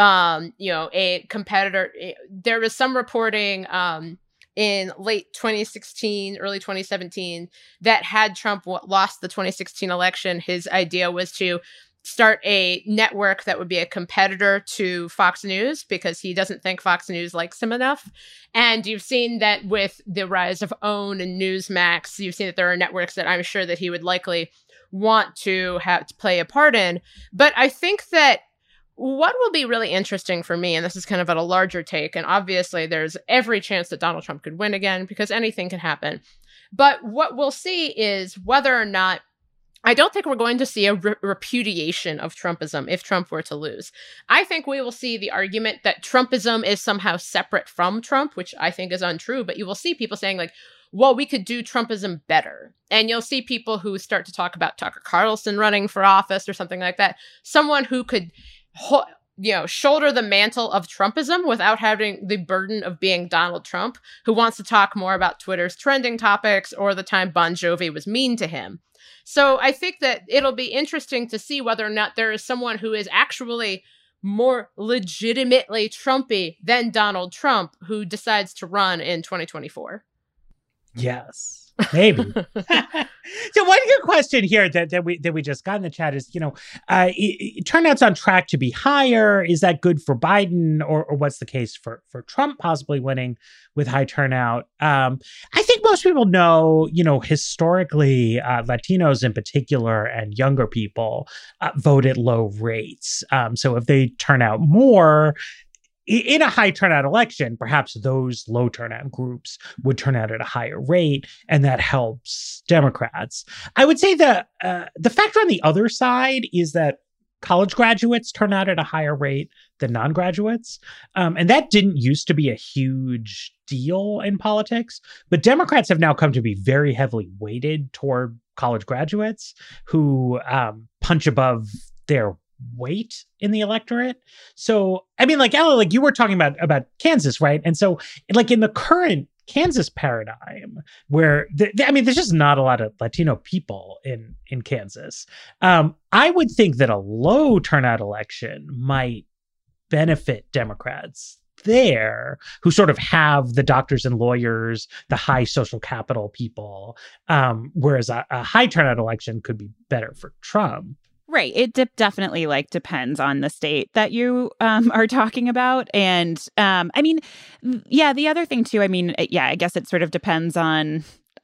a competitor. There was some reporting in late 2016, early 2017, that had Trump lost the 2016 election, his idea was to start a network that would be a competitor to Fox News because he doesn't think Fox News likes him enough. And you've seen that with the rise of OWN and Newsmax, you've seen that there are networks that I'm sure that he would likely want to have to play a part in. But I think that what will be really interesting for me, and this is kind of at a larger take, and obviously there's every chance that Donald Trump could win again because anything can happen. But what we'll see is whether or not, I don't think we're going to see a repudiation of Trumpism if Trump were to lose. I think we will see the argument that Trumpism is somehow separate from Trump, which I think is untrue, but you will see people saying like, well, we could do Trumpism better. And you'll see people who start to talk about Tucker Carlson running for office or something like that. Someone who could shoulder the mantle of Trumpism without having the burden of being Donald Trump, who wants to talk more about Twitter's trending topics or the time Bon Jovi was mean to him. So I think that it'll be interesting to see whether or not there is someone who is actually more legitimately Trumpy than Donald Trump who decides to run in 2024. Yes, maybe. So one good question here that we just got in the chat is, turnout's on track to be higher. Is that good for Biden or what's the case for Trump possibly winning with high turnout? I think most people know, historically, Latinos in particular and younger people vote at low rates. So if they turn out more, in a high turnout election, perhaps those low turnout groups would turn out at a higher rate, and that helps Democrats. I would say the factor on the other side is that college graduates turn out at a higher rate than non-graduates. And that didn't used to be a huge deal in politics, but Democrats have now come to be very heavily weighted toward college graduates who punch above their weight in the electorate. So, I mean, like, Ella, like you were talking about Kansas, right? And so, like, in the current Kansas paradigm, where there's just not a lot of Latino people in Kansas. I would think that a low turnout election might benefit Democrats there, who sort of have the doctors and lawyers, the high social capital people, whereas a high turnout election could be better for Trump. Right. It definitely depends on the state that you are talking about. And I mean, yeah, the other thing too, I mean, yeah, I guess it sort of depends on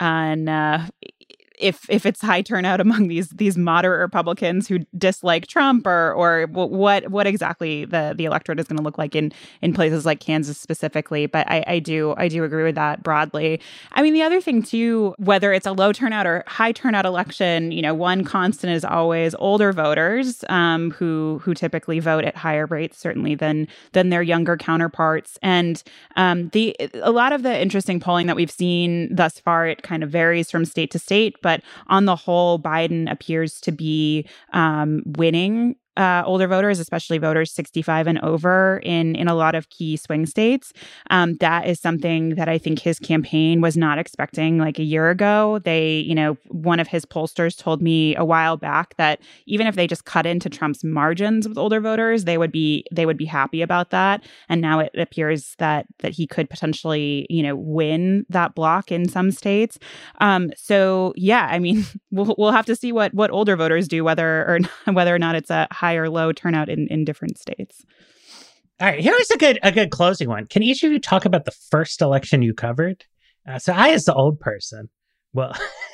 if it's high turnout among these moderate Republicans who dislike Trump, or what exactly the electorate is going to look like in places like Kansas specifically. But I do agree with that broadly. I mean, the other thing too, whether it's a low turnout or high turnout election, one constant is always older voters who typically vote at higher rates, certainly than their younger counterparts. And a lot of the interesting polling that we've seen thus far, it kind of varies from state to state, but on the whole, Biden appears to be winning older voters, especially voters 65 and over in a lot of key swing states. That is something that I think his campaign was not expecting like a year ago. One of his pollsters told me a while back that even if they just cut into Trump's margins with older voters, they would be happy about that. And now it appears that he could potentially, win that block in some states. So yeah, I mean, we'll have to see what older voters do, whether or not it's a high or low turnout in different states. All right, here's a good closing one. Can each of you talk about the first election you covered? So I, as the old person, will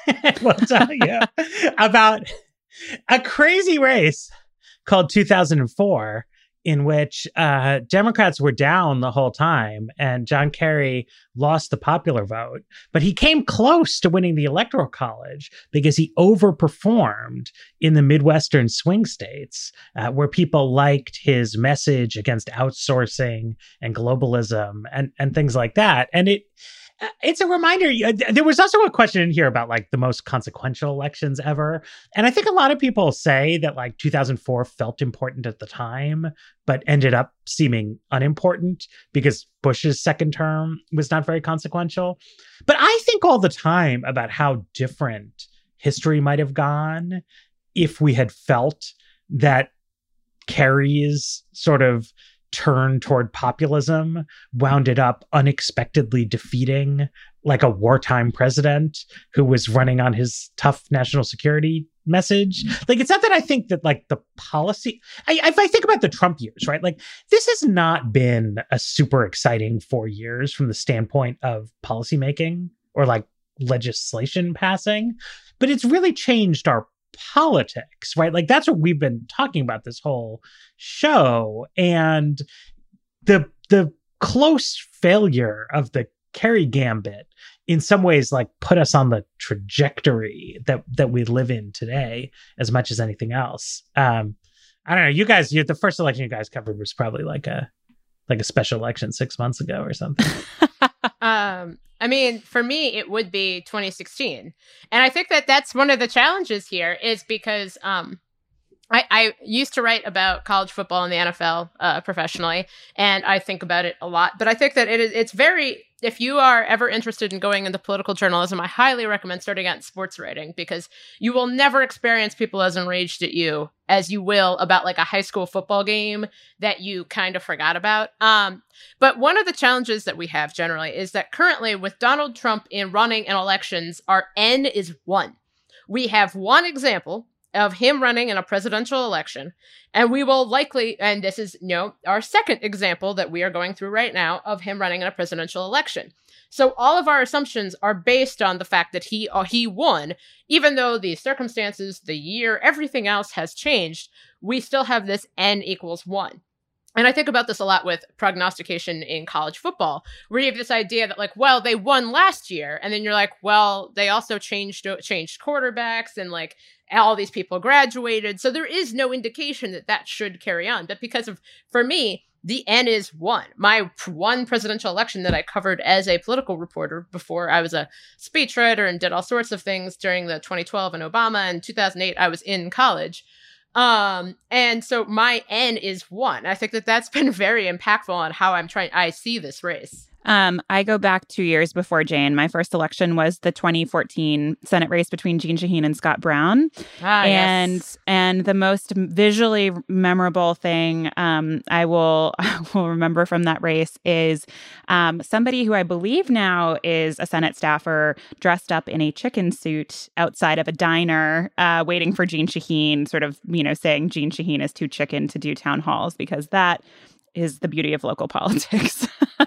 tell you about a crazy race called 2004, in which Democrats were down the whole time and John Kerry lost the popular vote. But he came close to winning the Electoral College because he overperformed in the Midwestern swing states, where people liked his message against outsourcing and globalism and things like that. And it's a reminder. There was also a question in here about like the most consequential elections ever. And I think a lot of people say that like 2004 felt important at the time, but ended up seeming unimportant because Bush's second term was not very consequential. But I think all the time about how different history might have gone if we had felt that Kerry's sort of turn toward populism wound up unexpectedly defeating like a wartime president who was running on his tough national security message. Like, it's not that I think that like the policy, if I think about the Trump years, right? Like, this has not been a super exciting 4 years from the standpoint of policymaking or like legislation passing, but it's really changed our politics, right? Like, that's what we've been talking about this whole show. And the close failure of the Kerry gambit in some ways like put us on the trajectory that we live in today as much as anything else. I don't know, you guys, the first election you guys covered was probably like a special election 6 months ago or something. I mean, for me, it would be 2016. And I think that that's one of the challenges here is because I used to write about college football and the NFL professionally, and I think about it a lot. But I think that it's very, if you are ever interested in going into political journalism, I highly recommend starting out in sports writing, because you will never experience people as enraged at you as you will about like a high school football game that you kind of forgot about. But one of the challenges that we have generally is that currently with Donald Trump in running in elections, our N is 1. We have one example of him running in a presidential election, and we will likely, and this is our second example that we are going through right now of him running in a presidential election. So all of our assumptions are based on the fact that he won, even though the circumstances, the year, everything else has changed. We still have this N equals 1. And I think about this a lot with prognostication in college football, where you have this idea that like, well, they won last year. And then you're like, well, they also changed quarterbacks and like all these people graduated. So there is no indication that that should carry on. But for me, the N is 1. My one presidential election that I covered as a political reporter before I was a speechwriter and did all sorts of things during the 2012 and Obama, and 2008, I was in college. And so my N is 1. I think that that's been very impactful on how I see this race. I go back 2 years before Jane. My first election was the 2014 Senate race between Jeanne Shaheen and Scott Brown. Yes. And the most visually memorable thing I will remember from that race is somebody who I believe now is a Senate staffer dressed up in a chicken suit outside of a diner waiting for Jeanne Shaheen, sort of, saying Jeanne Shaheen is too chicken to do town halls, because that is the beauty of local politics.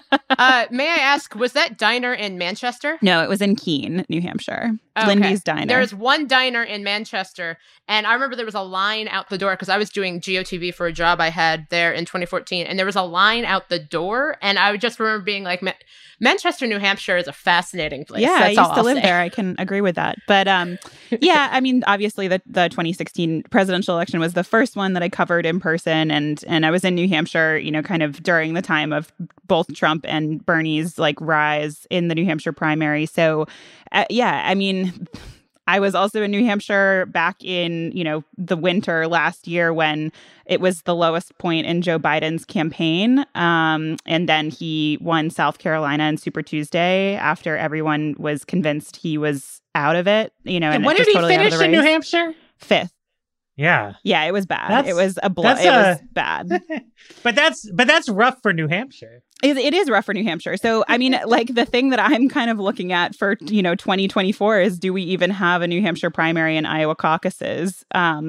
May I ask, was that diner in Manchester? No, it was in Keene, New Hampshire. Okay. Lindy's Diner. There's one diner in Manchester, and I remember there was a line out the door because I was doing GeoTV for a job I had there in 2014, and there was a line out the door, and I just remember being like, Manchester, New Hampshire is a fascinating place. Yeah, That's I used to I'll live say. there. I can agree with that. But yeah, I mean, obviously the 2016 presidential election was the first one that I covered in person, and I was in New Hampshire, kind of during the time of both Trump and Bernie's like rise in the New Hampshire primary. So yeah, I mean, I was also in New Hampshire back in, the winter last year when it was the lowest point in Joe Biden's campaign. And then he won South Carolina in Super Tuesday after everyone was convinced he was out of it, and when did he finish in New Hampshire? 5th. Yeah. Yeah, it was bad. It was a blow. It was bad. But that's rough for New Hampshire. It is rough for New Hampshire. So, I mean, like the thing that I'm kind of looking at for, 2024 is, do we even have a New Hampshire primary and Iowa caucuses,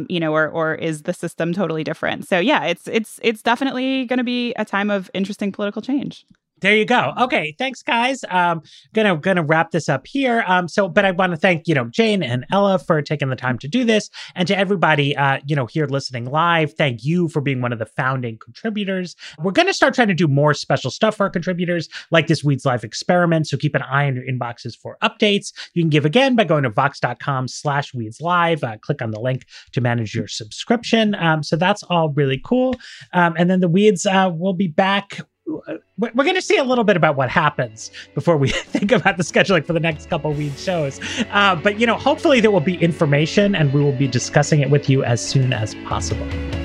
or is the system totally different? So, yeah, it's definitely going to be a time of interesting political change. There you go. Okay, thanks, guys. Gonna wrap this up here. But I want to thank Jane and Ella for taking the time to do this, and to everybody here listening live. Thank you for being one of the founding contributors. We're gonna start trying to do more special stuff for our contributors, like this Weeds Live experiment. So keep an eye on your inboxes for updates. You can give again by going to vox.com/weedslive. Click on the link to manage your subscription. So that's all really cool. And then the Weeds will be back. We're going to see a little bit about what happens before we think about the scheduling for the next couple of Weed shows. But hopefully there will be information, and we will be discussing it with you as soon as possible.